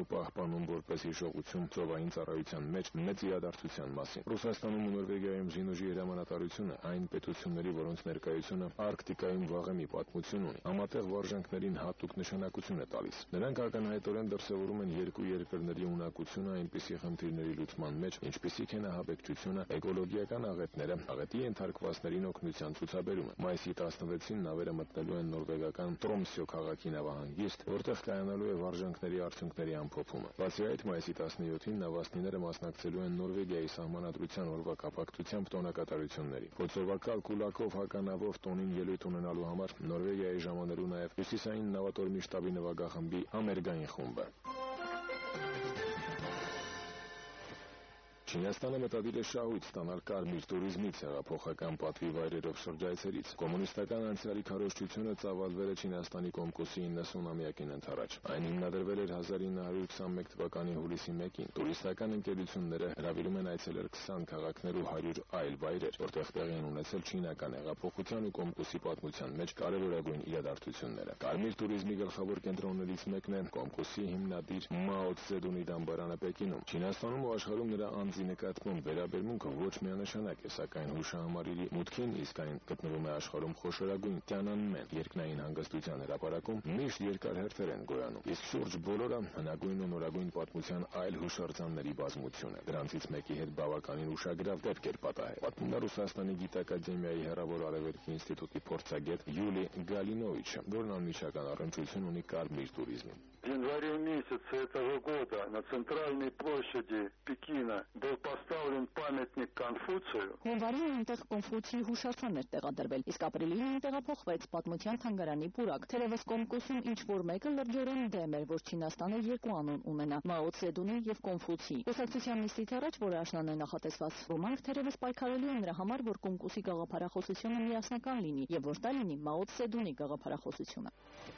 պահպանում որպես հիշողություն ծովային ծառայության մեջ մեծ իրադարձության մասին։ Ռուսաստանում ու Նորվեգիայում զինուժի հրամանատարությունը այն պետությունների, որոնց ներկայությունը Արկտիկայում վաղեմի պատմություն ունի, համատեղ վարժանքներին հատուկ նշանակություն է տալիս։ Նրանք ակնհայտորեն դրսևորում են երկու երկրների ունակությունը այնպիսի խնդիրների լուծման մեջ, ինչպիսիք են ահաբեկչությունը, էկոլոգիական աղետները, աղետի ենթարկվածներին օգնության ցուցաբերումը։ Մայիսի տասնվեցին նավերը մտնելու են նորվեգական Տրոմսյո քաղաքի նավահանգիստ, որտեղ կայանալու է վարժանքների արդյունքների ամփոփումը։ Բացի այդ, մայիսի տասնյոթին նավաստիները մասնակցելու են Նորվեգիայի սահմանադրության օրվա կապակցությամբ տոնակատարությունների։ Փոցովակալ Կուլակով հականավոր տոնին ելույթ ունենալու համար Նորվեգիայի ժամանելու նաև հյուսիսային նավատորմի շտաբի նվագախմբի համերգային խումբը։ Չինաստանը մտադիր է շահույթ ստանալ կարմիր տուրիզմից, հեղափոխական պատվի վայրերով շրջայցերից։ Կոմունիստական անցյալի քարոզչությունը ծավալվել է Չինաստանի Կոմկուսի իննսունամյակին ընդառաջ։ Այն հիմնադրվել էր հազար ինը հարյուր քսանմեկ թվականի հուլիսի մեկին։ Տուրիստական ընկերությունները հրավիրում են այցելել քսան քաղաքներ ու հարյուր այլ վայրեր, որտեղ տեղի են ունեցել չինական հեղափոխության ու Կոմկուսի պատմության մեջ կարևորագույն իրադարձությունները։ Կարմիր տուրիզմի գլխավոր կենտրոններից մեկն է Կոմկուսի հիմնադիր Մաո Ցեդունի դամբարանը Պեկինում։ Չինաստանում ու աշխարհում նրա անձի նկատմամբ վերաբերմունքը ոչ միանշանակ է, սակայն հուշահամալիրի մուտքին, իսկ այն գտնվում է աշխարհում խոշորագույն Տյանանմեն երկնային հանգստության հրապարակում, միշտ երկար հերթեր են գոյանում, իսկ շուրջ բոլորը հնագույն ու նորագույն պատմության այլ հուշարձանների բազմություն է։ Դրանցից մեկի հետ բավականին ուշագրավ դեպք էր պատահել։ Պատմում է Ռուսաստանի գիտակադեմիայի Հեռավոր Արևելքի ինստիտուտի փորձագետ Յուլի Գալինովիչը, որն անմիջական առնչություն ունի կարմիր տուրիզմին։ В январе месяце этого года на центральной площади Пекина был поставлен памятник Конфуцию. Հունվարին այնտեղ Կոնֆուցիի հուշարձան էր տեղադրվել, իսկ ապրիլին տեղափոխվեց պատմության թանգարանի պուրակ։ Թերևս Կոմկուսում ինչ-որ մեկը լրջորեն դեմ էր, որ Չինաստանը երկու անուն ունենա՝ Մաո Ցեդունի եւ Կոնֆուցիի։ Կուսակցության նիստից առաջ, որը աշնան է նախատեսված ոմանք, թերևս պայքարելու են նրա համար, որ Կոմկուսի գաղափարախոսությունը միասնական լինի եւ որ դա լինի Մաո Ցեդունի գաղափարախոսությունը։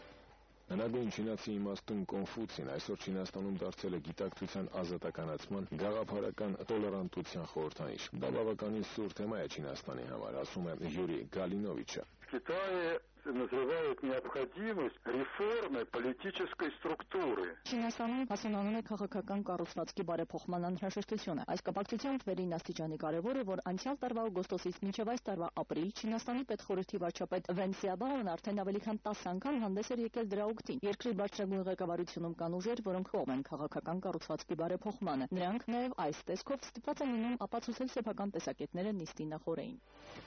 Հնագույն չինացի իմաստուն Կոնֆուցին այսօր Չինաստանում դարձել է гитակցության ազատականացման, գաղափարական տոլերանտության խորհրդանիշ։ Դա բավականին սուր թեմա է Չինաստանի համար, ասում է Յուրի Գալինովիչը։ В Китае называют необходимость реформы политической структуры. Չինաստանում հասունանում է քաղաքական կառուցվածքի բարեփոխման անհրաժեշտությունը։ Այս կապակցությամբ վերին աստիճանի կարևոր է, որ անցյալ տարվա օգոստոսից մինչև այս տարվա ապրիլ Չինաստանի պետխորհրդի վարչապետ Վեն Սիաբաոն արդեն ավելի քան տասը անգամ հանդես էր եկել դրա օգտին։ Երկրի բարձրագույն ղեկավարությունում կան ուժեր, որոնք կողմ են քաղաքական կառուցվածքի բարեփոխմանը։ Նրանք նաև այս տեսքով ստիպված են լինում ապացուցել սեփական տեսակետները նիստի նախօրեին։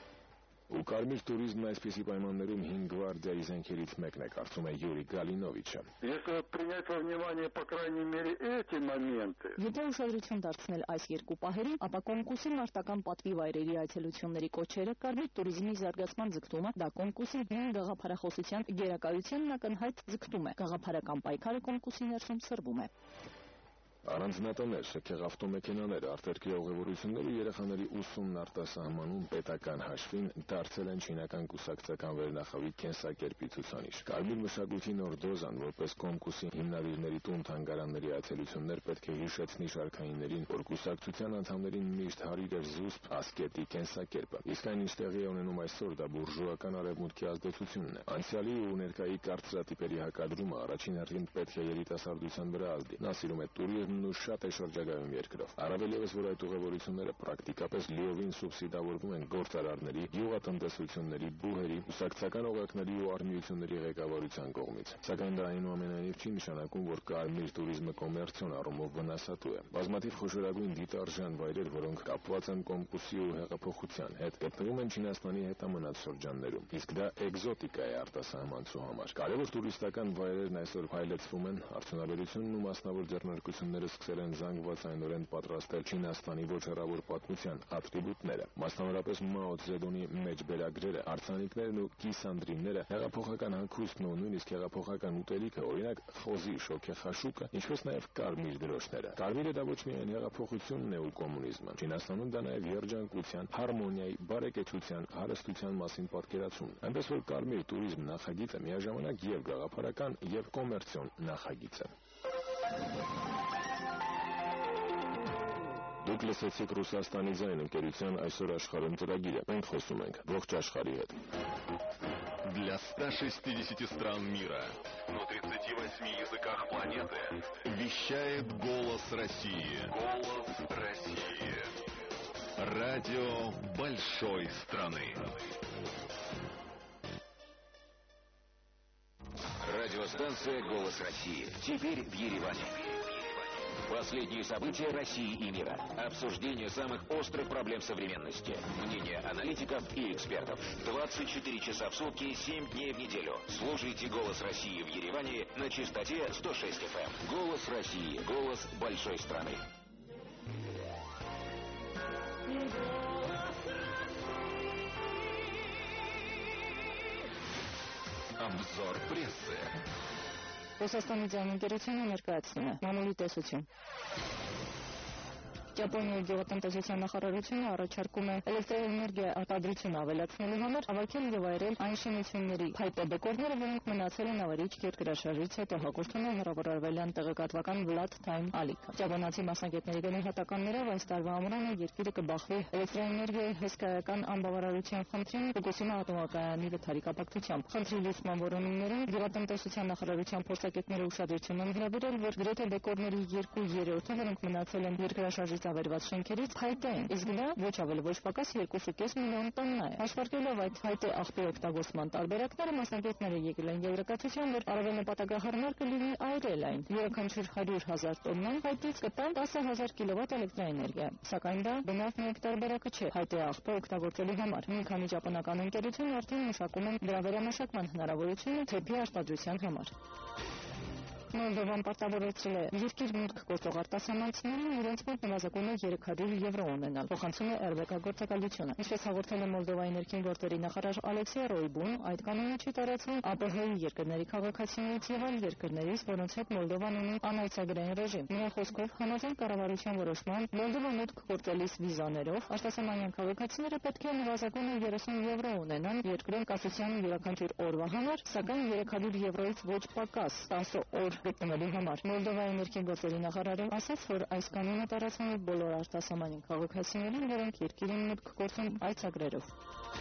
Ու կարմիր տուրիզմն այսպիսի պայմաններում հին գվարդիայի զենքերից մեկն է, կարծում է Յուրի Գալինովիչը։ Если принять во внимание, по крайней мере, эти моменты. Եթե ուշադրություն դարձնել այս երկու պահերին, ապա Կոմկուսի մարտական պատվի վայրերի այցելությունների կոչերը, կարմիր տուրիզմի զարգացման ձգտումը, դա Կոմկուսի հին գաղափարախոսության գերակայությանն ակնհայտ ձգտում է։ Գաղափարական պայքարը Կոմկուսի ներսում սրվում է։ Առանձնատներ, շքեղ ավտոմեքենաներ, արտերկրյա ուղևորություններ ու երեխաների ուսումն արտասահմանում պետական հաշվին դարձել են չինական կուսակցական վերնախավի կենսակերպի ցուցանիշ։ Կարմիր մշակույթի նոր դոզան, որպես Կոմկուսի հիմնադիրների տուն թանգարանների այցելություններ պետք է հիշեցնի շարքայիններին, որ կուսակցության անդամներին միշտ հարիր էր զուսպ ասկետի կենսակերպը։ Իսկ այն ինչ տեղի է ունենում այսօր, դա բուրժուական արևմուտքի ազդեցությունն է։ Անցյալի ու ներկայի կարծրատիպերի հակադրումը առաջին հերթին պետք է երիտասարդության վրա ազդի։ Նա սիրում է տուրիզմ ու շատ է շրջագայում երկրով։ Առավել ևս, որ այդ ուղևորությունները պրակտիկապես լիովին սուբսիդավորվում են գործարարների, գյուղատնտեսությունների, բուհերի, կուսակցական օղակների ու արհմիությունների ղեկավարության կողմից։ Սակայն դա այնուամենայնիվ չի նշանակում, որ կարմիր տուրիզմը կոմերցիոն առումով վնասատու է։ Բազմաթիվ խոշորագույն դիտարժան վայրեր, որոնք կապված են Կոմկուսի ու հեղափոխության հետ, գտնվում են Չինաստանի հետամնաց շրջաններում, իսկ դա էկզոտիկա է արտասահմանցու համար։ Կարևոր տուրիստական վայրերն այսօր փայլեցվում են, արդյունաբերությունն ու մասնավոր ձեռնարկությունները սկսել են զանգվածայնորեն պատրաստել Չինաստանի ոչ հեռավոր պատմության ատրիբուտները, մասնավորապես Մաո Ցեդունի մեջբերագրերը, արձանիկներն ու կիսանդրինները, հեղափոխական հագուստն ու նույնիսկ հեղափոխական ուտելիքը, օրինակ խոզի շոգեխաշուկը, ինչպես նաև կարմիր դրոշները։ Կարմիրը դա ոչ միայն հեղափոխությունն է ու կոմունիզմը, Չինաստանում դա նաև երջանկության, հարմոնիայի, բարեկեցության, հարստության մասին պատկերացումն է։ Այնպես որ կարմիր տուրիզմ նախագիծը միաժամանակ եւ գաղափարական, եւ կոմերցիոն նախագիծ է։ Դուք լսեցիք Ռուսաստանի ձայն ընկերության այսօր աշխարհում ծրագիրը։ Մենք խոսում ենք ողջ աշխարհի հետ։ Для ста шестидесяти стран мира на тридцати восьми языках планеты вещает «Голос России». «Голос России». Радио большой страны. Радиостанция «Голос России». Теперь в Ереване. Последние события России и мира. Обсуждение самых острых проблем современности. Мнения аналитиков и экспертов. двадцать четыре часа в сутки, семь дней в неделю. Слушайте «Голос России» в Ереване на частоте сто шесть эф эм. «Голос России». Голос большой страны. Обзор прессы. Ռուսաստանի ձայնընկերությունը ներկայացնում է մամուլի տեսություն։ Ճապոնիայի գյուղատնտեսության նախարարությունը առաջարկում է էլեկտրաէներգիա արտադրությունը ավելացնելու համար հավաքել եւ այրել այն շինությունների փայտե բեկորները, որոնք մնացել են ավերիչ երկրաշարժից հետո, հաղորդում է հեռավոր արևելյան տեղեկատվական Vlad Time ալիքը։ Ճապոնացի մասնագետների գնահատականներով այս տարվա ամռանը երկիրը կբախվի էլեկտրաէներգիայի հսկայական անբավարարության խնդրին Ֆուկուսիմա ատոմակայանի վթարի կապակցությամբ։ Խնդրի լուծման որոնումներում գյուղատնտեսության նախարարության փորձագետները ուշադրություն են հրավիրել, որ գրեթե բեկորների երկու երրորդը, որոնք մնացել են երկրաշարժից ավերված շենքերից, փայտե են, իսկ դա ոչ ավելի ոչ պակաս երկու կես միլիոն տոննա է։ Հաշվարկելով այդ փայտե աղբի օգտագործման տարբերակները, մասնագետները եկել են եզրակացության, որ առավել նպատակահարմար կլինի այրել այն։ Յուրաքանչյուր հարյուր հազար տոննա փայտից կտա տասը հազար կիլովատ էլեկտրաէներգիա, սակայն դա բնավ միակ տարբերակը չէ փայտե աղբը օգտագործելու համար։ Մի քանի ճապոնական ընկերություն արդեն մշակում են դրա վերամշակման հնարավորությունը թեփի արտադրության համար։ Մոլդովան պարտավորեցրել է երկիր մուտք գործող արտասահմանցիներին իրենց մոտ նվազագույնը երեք հարյուր եվրո ունենալ, փոխանցում է эр бэ կա գործակալությունը։ Ինչպես հաղորդել է Մոլդովայի ներքին գործերի նախարար Ալեքսեյ Ռոյբուն, այդ կանոնը չի տարածվում ԱՊՀ-ի երկրների քաղաքացիներից եւ այլ երկրներից, որոնց հետ Մոլդովան ունի անայցագրային ռեժիմ։ Նրա խոսքով, համաձայն կառավարության որոշման, Մոլդովա մուտք գործելիս վիզաներով արտասահմանյան քաղաքացիները պետք է նվազագույնը երեսուն եվրո ունենան երկրում կասության յուրաքանչյուր օրվա համար, սակայն երեք հարյուր եվրոից ոչ պակաս տասը օր գտնվելու համար։ Մոլդովայի ներքին գործերի նախարարը ասաց, որ այս կանոնը տարածվում է բոլոր արտասահմանյան քաղաքացիներին, որոնք երկիր են մուտք գործում այցագրերով։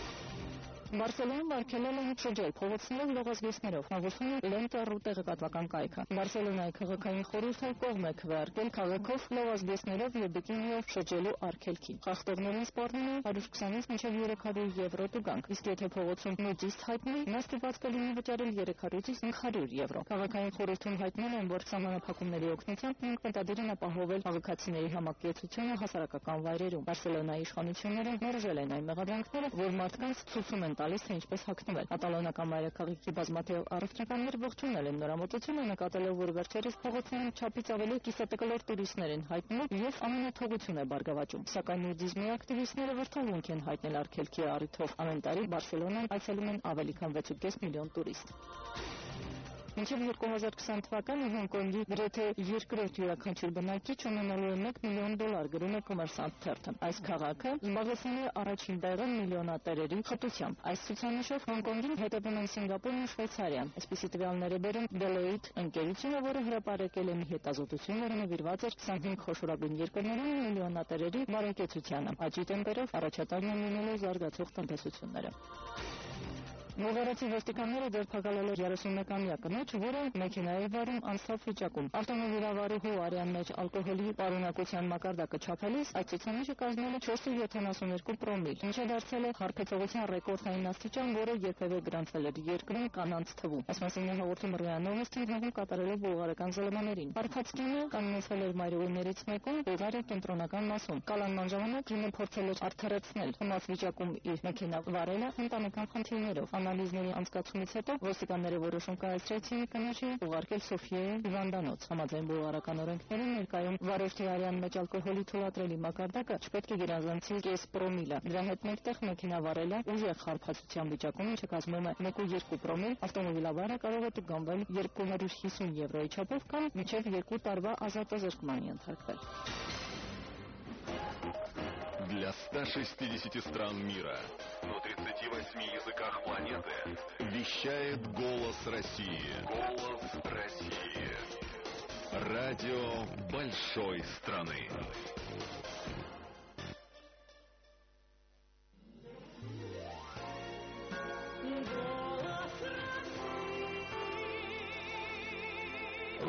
Բարսելոնան արգելել է շրջել փողոցներով լողազգեստներով, հաղորդում է Լենտառու տեղեկատվական կայքը։ Բարսելոնայի քաղաքային խորհուրդը կողմ է քվեարկել քաղաքով լողազգեստներով եւ բիկինիով շրջելու արգելքի։ Խախտողներին սպառնում է հարյուր քսանից մինչև երեք հարյուր եվրո տուգանք, իսկ եթե փողոցում նուդիստ հայտնի, նա ստիպված կլինի վճարել երեք հարյուրից cinque հարյուր եվրո։ Քաղաքային խորհրդում հայտնել են, որ սահմանափակումների օգնությամբ նրանք մտադիր են ապահովել քաղաքացիների համակեցությունը հասարակական վայրերում։ Բարսելոնայի իշխանությունները մերժել են այն մեղադրանքները, որ մարդկանց ցույցում են տալիս, թե ինչպես հագնվել։ Կատալոնական մայրաքաղաքի բազմաթիվ առևտրականներ ողջունել են նրա մոտեցումը, նկատելով, որ վերջերս փողոցներում չափից ավելի կիսատկլոր տուրիստներ են հայտնում եւ ամենաթողություն է բարգավաճում։ Սակայն նուդիզմի ակտիվիստները վրդովմունք են հայտնել արգելքի առիթով։ Ամեն տարի Բարսելոնան այցելում են ավելի քան վեց կես միլիոն տուրիստ։ Մինչև երկու հազար քսան թվականը Հոնկոնգի գրեթե երկրորդ յուրաքանչյուր բնակիչ ունենալու է մեկ միլիոն դոլար, գրում է Կոմերսանտ թերթը։ Այս քաղաքը զբաղեցնում է առաջին տեղը միլիոնատերերի խտությամբ։ Այս ցուցանիշով Հոնկոնգին հետևում են Սինգապուրն ու Շվեյցարիան։ Այսպիսի տվյալներ է բերում Deloitte ընկերությունը, որը հրապարակել է մի հետազոտություն, որը նվիրված էր քսանհինգ խոշորագույն երկրներում միլիոնատերերի բարեկեցությանը։ Աճի տեմպերով առաջատարն են լինելու զարգացող տնտեսությունները։ Բուլղարացի ոստիկանները ձերբակալել են երեսունմեկամյա կնոջ, որը մեքենա էր վարում անսթափ վիճակում։ Ավտոմոբիլավարուհու արյան մեջ ալկոհոլի պարունակության մակարդակը չափելիս այդ ցուցանիշը կազմել է չորս կόμμα յոթանասուն երկու պրոմիլ, ինչը դարձել է հարբեցողության ռեկորդային աստիճան, որը երբևէ գրանցվել էր երկրում կանանց թվում։ Այս մասին է հաղորդում ՌԻԱ Նովոստին հողում կատարելով բուլղարական զլմաներին։ Հարբացքինը կանգնեցվել էր մայրուղիներից մեկում Բուլղարիա կենտրոնական մասում։ Կալանման ժամանակ կինը փորձել էր արդարացնել խմած վիճակում իր մեքենա վարելը ընտանեկան խնդիրներով։ Անալիզների անցկացումից հետո ոստիկանները որոշում կայացրեցին կնոջի ուղարկել Սոֆիայի հիվանդանոց։ Համաձայն բուլղարական օրենքների ներկայում վարորդի արյան մեջ ալկոհոլի թույլատրելի մակարդակը չպետք է գերազանցի կես պրոմիլը։ Դրա հետ մեկտեղ մեքենա վարելը ուժեղ խարբացության վիճակում, ինչը կազմում է մեկ կόμμα երկու պրոմիլ, ավտոմոբիլավարը կարող է տուգանվել երկու հարյուր հիսուն եվրոյի չափով կամ մինչև երկու տարվա ազատազրկման ենթարկվել։ Для ста шестидесяти стран мира на тридцати восьми языках планеты вещает «Голос России». «Голос России». Радио большой страны. Голос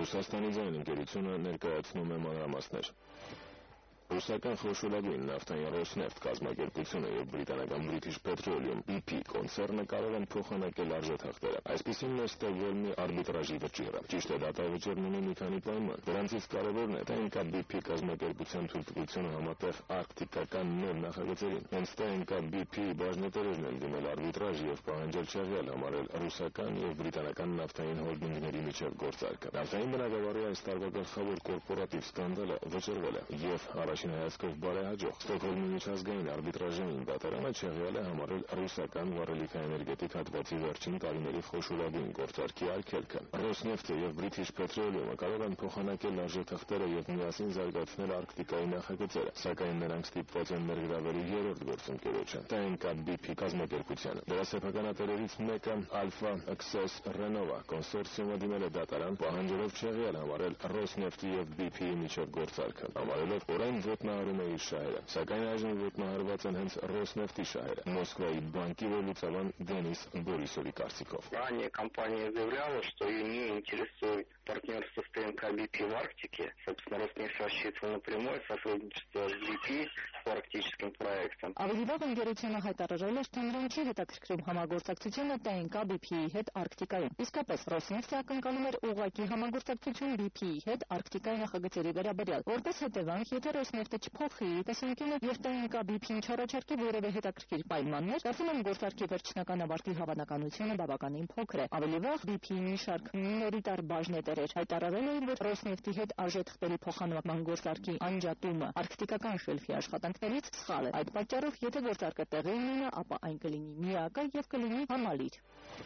Ռուսաստանի ձայն ընկերությունը ներկայացնում է մանրամասներ։ Ռուսական խոշորագույն նավթային Ռոսնեֆտ կազմակերպությունը եւ բրիտանական British Petroleum B P կոնցեռնը կարող են փոխանակել արժեթղթերը։ Այսպիսին է Ստոկհոլմի արբիտրաժի վճիռը։ Ճիշտ է, դատավճիռն ունի մի քանի պայման։ Դրանցից կարևորն է T N K B P կազմակերպության թույլտվությունը համատեղ արկտիկական նոր նախագծերին։ Հենց T N K B P բաժնետերերն են դիմել արբիտրաժ եւ պահանջել չեղյալ համարել ռուսական եւ բրիտանական նավթային հոլդինգների միջև գործարքը։ Նավթային բնագավառի այս տարվա գլխավոր կորպորատիվ սկանդալը վճռվել է եւ առաջին հայացքով բարեհաջող Ստոկհոլմի միջազգային արբիտրաժային դատարանը չեղյալ է համարել ռուսական վառելիքաէներգետիկ հատվածի վերջին տարիների խոշորագույն գործարքի արգելքը։ Ռոսնեֆտը եւ British Petroleum-ը կարող են փոխանակել արժեթղթերը եւ միասին զարգացնել արկտիկայի նախագծերը, սակայն նրանք ստիպված են ներգրավել երրորդ գործընկերոջը T N K B P կազմակերպությանը։ Դրա սեփականատերերից մեկը Alpha Access Renova կոնսորցիումը դիմել է դատարան, պահանջելով չեղյալ համարել Ռոսնեֆտի եւ B P-ի միջև գործարքը, համարելով, որ այն ոտնահարում է իր շահերը, սակայն այժմ ոտնահարված են հենց Ռոսնեֆտի շահերը։ Москвայի банкиры Люцаван Денис Борисович Карсиков. Ранее компания заявляла, что ее не интересует партнерство с T N K B P в Арктике. Собственно, Роснефть рассчитывал напрямую сотрудничество с B P по арктическим проектам. Ավելի վաղ ընկերությունը հայտարարել էր, թե նրան չի հետաքրքրում համագործակցությունը T N K B P-ի հետ Արկտիկայում։ Իսկապես, Ռոսնեֆտը ակնկալում էր ուղղակի համագործակցություն B P-ի հետ Արկտիկայի նախագծերի վերաբերյալ։ Որպես հետևանք, եթե Ռոսնեֆտը չփոխի տեսանկյունը եւ T N K B P-ին չառաջարկի որևէ հետաքրքիր պայմաններ, կարծում եմ գործարքի վերջնական ավարտի հավանականությունը բավականին փոքր է։ Ավելի վաղ B P-ի մի շարք մինորիտար բաժնետերեր հայտարարել էին, որ Ռոսնեֆտի հետ արժեթղթերի փոխանցման գործարքի անջատումը արկտիկական շելֆի աշխատանքներից սխալ է։ Այդ պատճառով, եթե գործարքը տեղի ունենա, ապա այն կլինի միակը եւ կլինի համալիր։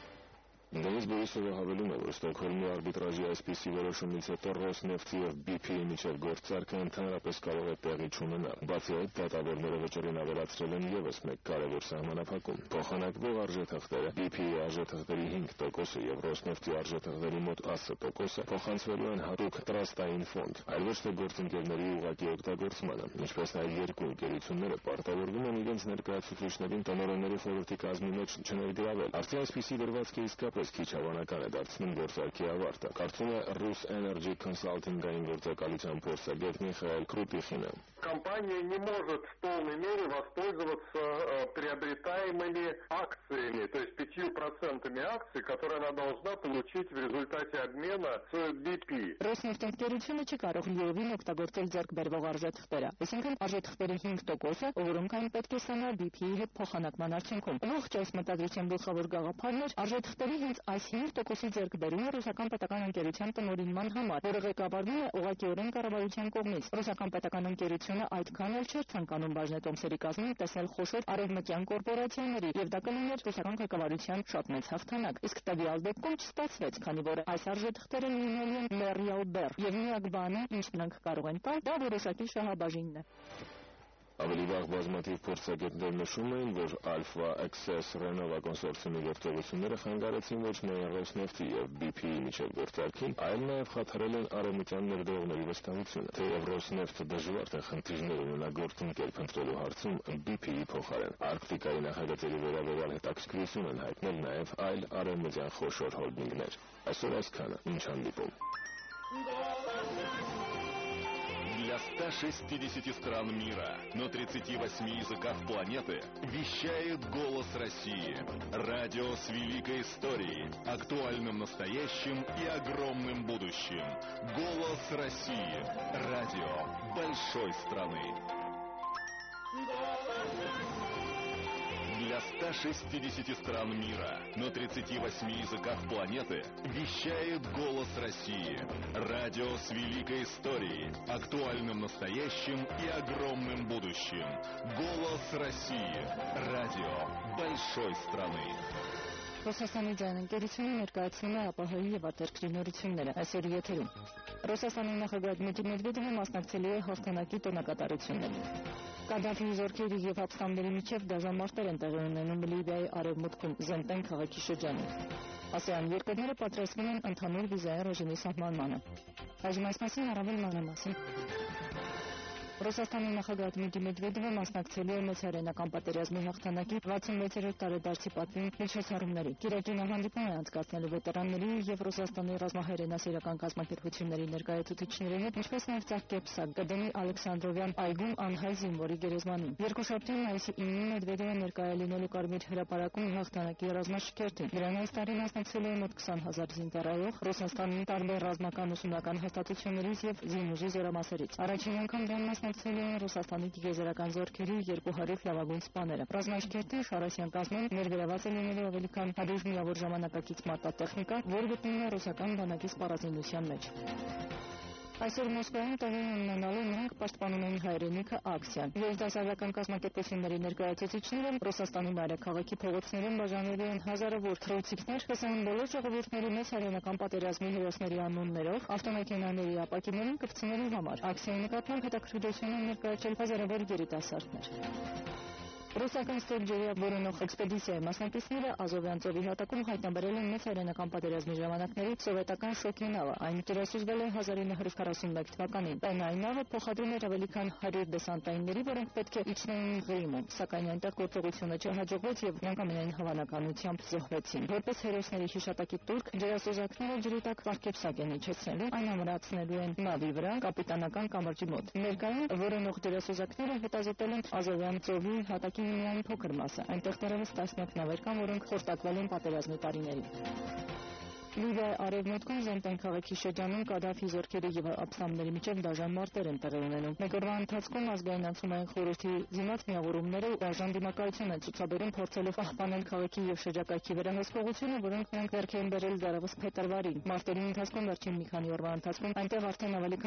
Դենիս Բորիսովը հավելում է, որ Ստոկհոլմի արբիտրաժի այսպիսի որոշումից հետո Ռոսնեֆտի եւ B P-ի միջև գործարքը ընդհանրապես կարող է տեղի չունենալ։ Բացի այդ, դատավորները վճռին ավելացրել են եւս մեկ կարևոր սահմանափակում։ Փոխանակվող արժեթղթերը B P-ի արժեթղթերի հինգ տոկոսը եւ Ռոսնեֆտի արժեթղթերի մոտ ասը տոկոսը փոխանցվելու են հատուկ տրաստային ֆոնդ, այլ ոչ թե գործընկերների ուղղակի օգտագործմանը, ինչպես նաեւ երկու ընկերությունները պարտավորվում են իրենց ներկայացուցիչներին տնօրենների խորհրդի կազմի մեջ չներգրավել։ Արդյոք այսպիսի դրվածքը իսկապես քիչ հավանական է դարձնում գործարքի ավարտը, կարծում է Rus Energy Consulting-ային գործակալության փորձագետ Միխայել Крупихина. Компания не может в полной мере воспользоваться э, приобретаемыми акциями, то есть пятью процентами акций, которые она должна получить в результате обмена с B P. Ռոսնեֆտ ընկերությունը չի կարող լիովին օգտագործել ձեռք բերվող արժեթղթերը, այսինքն արժեթղթերի հինգ տոկոսը, որոնք այն պետք է ստանա B P-ի հետ փոխանակման արդյունքում։ Ողջ այս մտադրության գլխավոր գաղափարն էր արժեթղթերի հենց այս հինգ տոկոսի ձեռքբերումը ռուսական պետական ընկերության տնօրինման համար, որը ղեկավարվում է ուղղակիորեն կառավարության կողմից։ Ռուսական պետական ընկերությունը այդքան էլ չէր ցանկանում բաժնետոմսերի կազմում տեսնել խոշոր արևմտյան կորպորացիաների, եւ դա կլիներ ռուսական ղեկավարության շատ մեծ հաղթանակ։ Իսկ տվյալ դեպքում չստացվեց, քանի որ այս արժեթղթերը լինելու են Մերիալ Բեր, եւ միակ բանը, ինչ նրանք կարող են տալ, դա որոշակի շահաբաժինն է։ Ավելի վաղ բազմաթիվ փորձագետներ նշում էին, որ Alpha Access Renova կոնսորցիումի գործողությունները խանգարեցին ոչ միայն Ռոսնեֆտի եւ B P-ի միջև գործարքին, այլ նաեւ խաթարել են արևմտյան ներդրողների վստահությունը։ Թեև Ռոսնեֆտը դժվար թե խնդիրներ ունենա գործընկեր փնտրելու հարցում B P-ի փոխարեն, Արկտիկայի նախագծերի վերաբերյալ հետաքրքրություն են հայտնել նաեւ այլ արևմտյան խոշոր հոլդինգներ։ Այսօր այսքանը, ինչ հանդիպում։ Для ста шестидесяти стран мира на тридцати восьми языках планеты вещает «Голос России». Радио с великой историей, актуальным настоящим и огромным будущим. «Голос России». Радио большой страны. Для ста шестидесяти стран мира на тридцати восьми языках планеты вещает «Голос России». Радио с великой историей, актуальным настоящим и огромным будущим. «Голос России». Радио большой страны. Ռուսաստանի ձայն ընկերությունը ներկայացնում է ապահովի եւ արտերկրի նորությունները այսօր եթերում։ Ռուսաստանի նախագահ Դմիտրի Մեդվեդևը մասնակցելու է հաղթանակի տոնակատարություններին։ Կադաֆիի զորքերի եւ հապստամբների միջև դաժանմարտեր են տեղի ունենում Լիբիայի արևմուտքում Զենտեն քաղաքի շրջանում։ ASEAN երկրները պատրաստվում են ընդհանուր վիզայի ռեժիմի սահմանմանը։ Այժմ այս մասին առավել մանրամասն։ Ռուսաստանի նախագահ Դմիտրի Մեդվեդևը մասնակցելու է մեծահայերենական պատերազմի հաղթանակի վաթսունվեցերորդ տարեդարձի պատվին միջոցառումների։ Կիրակի նա հանդիպում է անցկացնելու վետերանների եւ Ռուսաստանի ռազմահայրենասիրական կազմակերպությունների ներկայացուցիչների հետ, ինչպես նաեւ Ծաղկեպսակ կդնի Ալեքսանդրովյան այգում անհայ զինվորի գերեզմանին։ Երկուշաբթի մայիսի ինին Մեդվեդևը ներկայ է լինելու Կարմիր հրապարակում հաղթանակի ռազմաշքերթին։ Դրան այս տարի մասնակցելու է մոտ քսան հազար զինծառայող Ռուսաստանի տարբեր ռազմական ուսումնական հաստատություններից եւ զինուժի զորամասերից։ Առաջին անգամ դրան մասնակցելու են Ռուսաստանի տիեզերական զորքերի երկու հարյուր լավագույն սպաները։ Ռազմաշքերթի Շարասյան կազմում ներգրաված է լինելու ավելի քան հարյուր միավոր ժամանակակից մարտատեխնիկա, որ գտնվում է ռուսական բանակի սպառազինության մեջ։ Այսօր Մոսկվայում տեղի ունենալու նրանք պաշտպանում են հայրենիքը ակցիան։ Երիտասարդական կազմակերպությունների ներկայացուցիչները Ռուսաստանի մայրաքաղաքի փողոցներում բաժանելու են հազարավոր թռուցիկներ, կսային բոլոր ժողովուրդների մեծ հայրենական պատերազմի հերոսների անուններով ավտոմեքենաների ապակիներին կպցնելու համար։ Ակցիայի նկատմամբ հետաքրքրություն են ներկայացրել հազարավոր երիտասարդներ։ Ռուսական ստորջերյա որոնող էքսպեդիցիայի մասնակիցները Ազովյան ծովի հատակում հայտնաբերել են մեծ հայրենական պատերազմի ժամանակների սովետական շոկի նավը։ Այն կերասուզվել է հազար ինը հարյուր քառասունմեկ թվականին։ Այն նավը փոխադրում էր ավելի քան հարյուր դեսանտայինների, որոնք պետք է իջնեին Ղրիմում, սակայն այնտեղ գործողությունը չհաջողվեց եւ նրանք ամենայն հավանականությամբ զոհվեցին։ Որպես հերոսների հիշատակի տուրք ջրասուզակները ջրի տակ Ծաղկեպսակ են իջեցնելու, այն ամրացնելու են նավի վրա կապիտանական կամրջի մոտ։ Ներկայում որոնող ջրասուզակները հետազոտել են Ազովյան ծովի հատակի միայն փոքր մասը։ Այնտեղ դեռևս տասնյակ նավեր կան, որոնք խորտակվել են պատերազմի տարիներին։ Լիբիայի արևմուտքում Զենտեն քաղաքի շրջանում Կադաֆի զորքերի եւ ապստամբների միջև դաժան մարտեր են տեղի ունենում։ Մեկ օրվա ընթացքում ազգային անցումային խորհրդի զինված միավորումները դաժան դիմակայություն են ցուցաբերում, փորձելով պահպանել քաղաքի եւ շրջակայքի վերահսկողությունը, որոնք նրանք ձեռք են բերել դեռևս փետրվարին։ Մարտերի ընթացքում վերջին մի քանի օրվա ընթացքում այնտեղ արդեն ավելի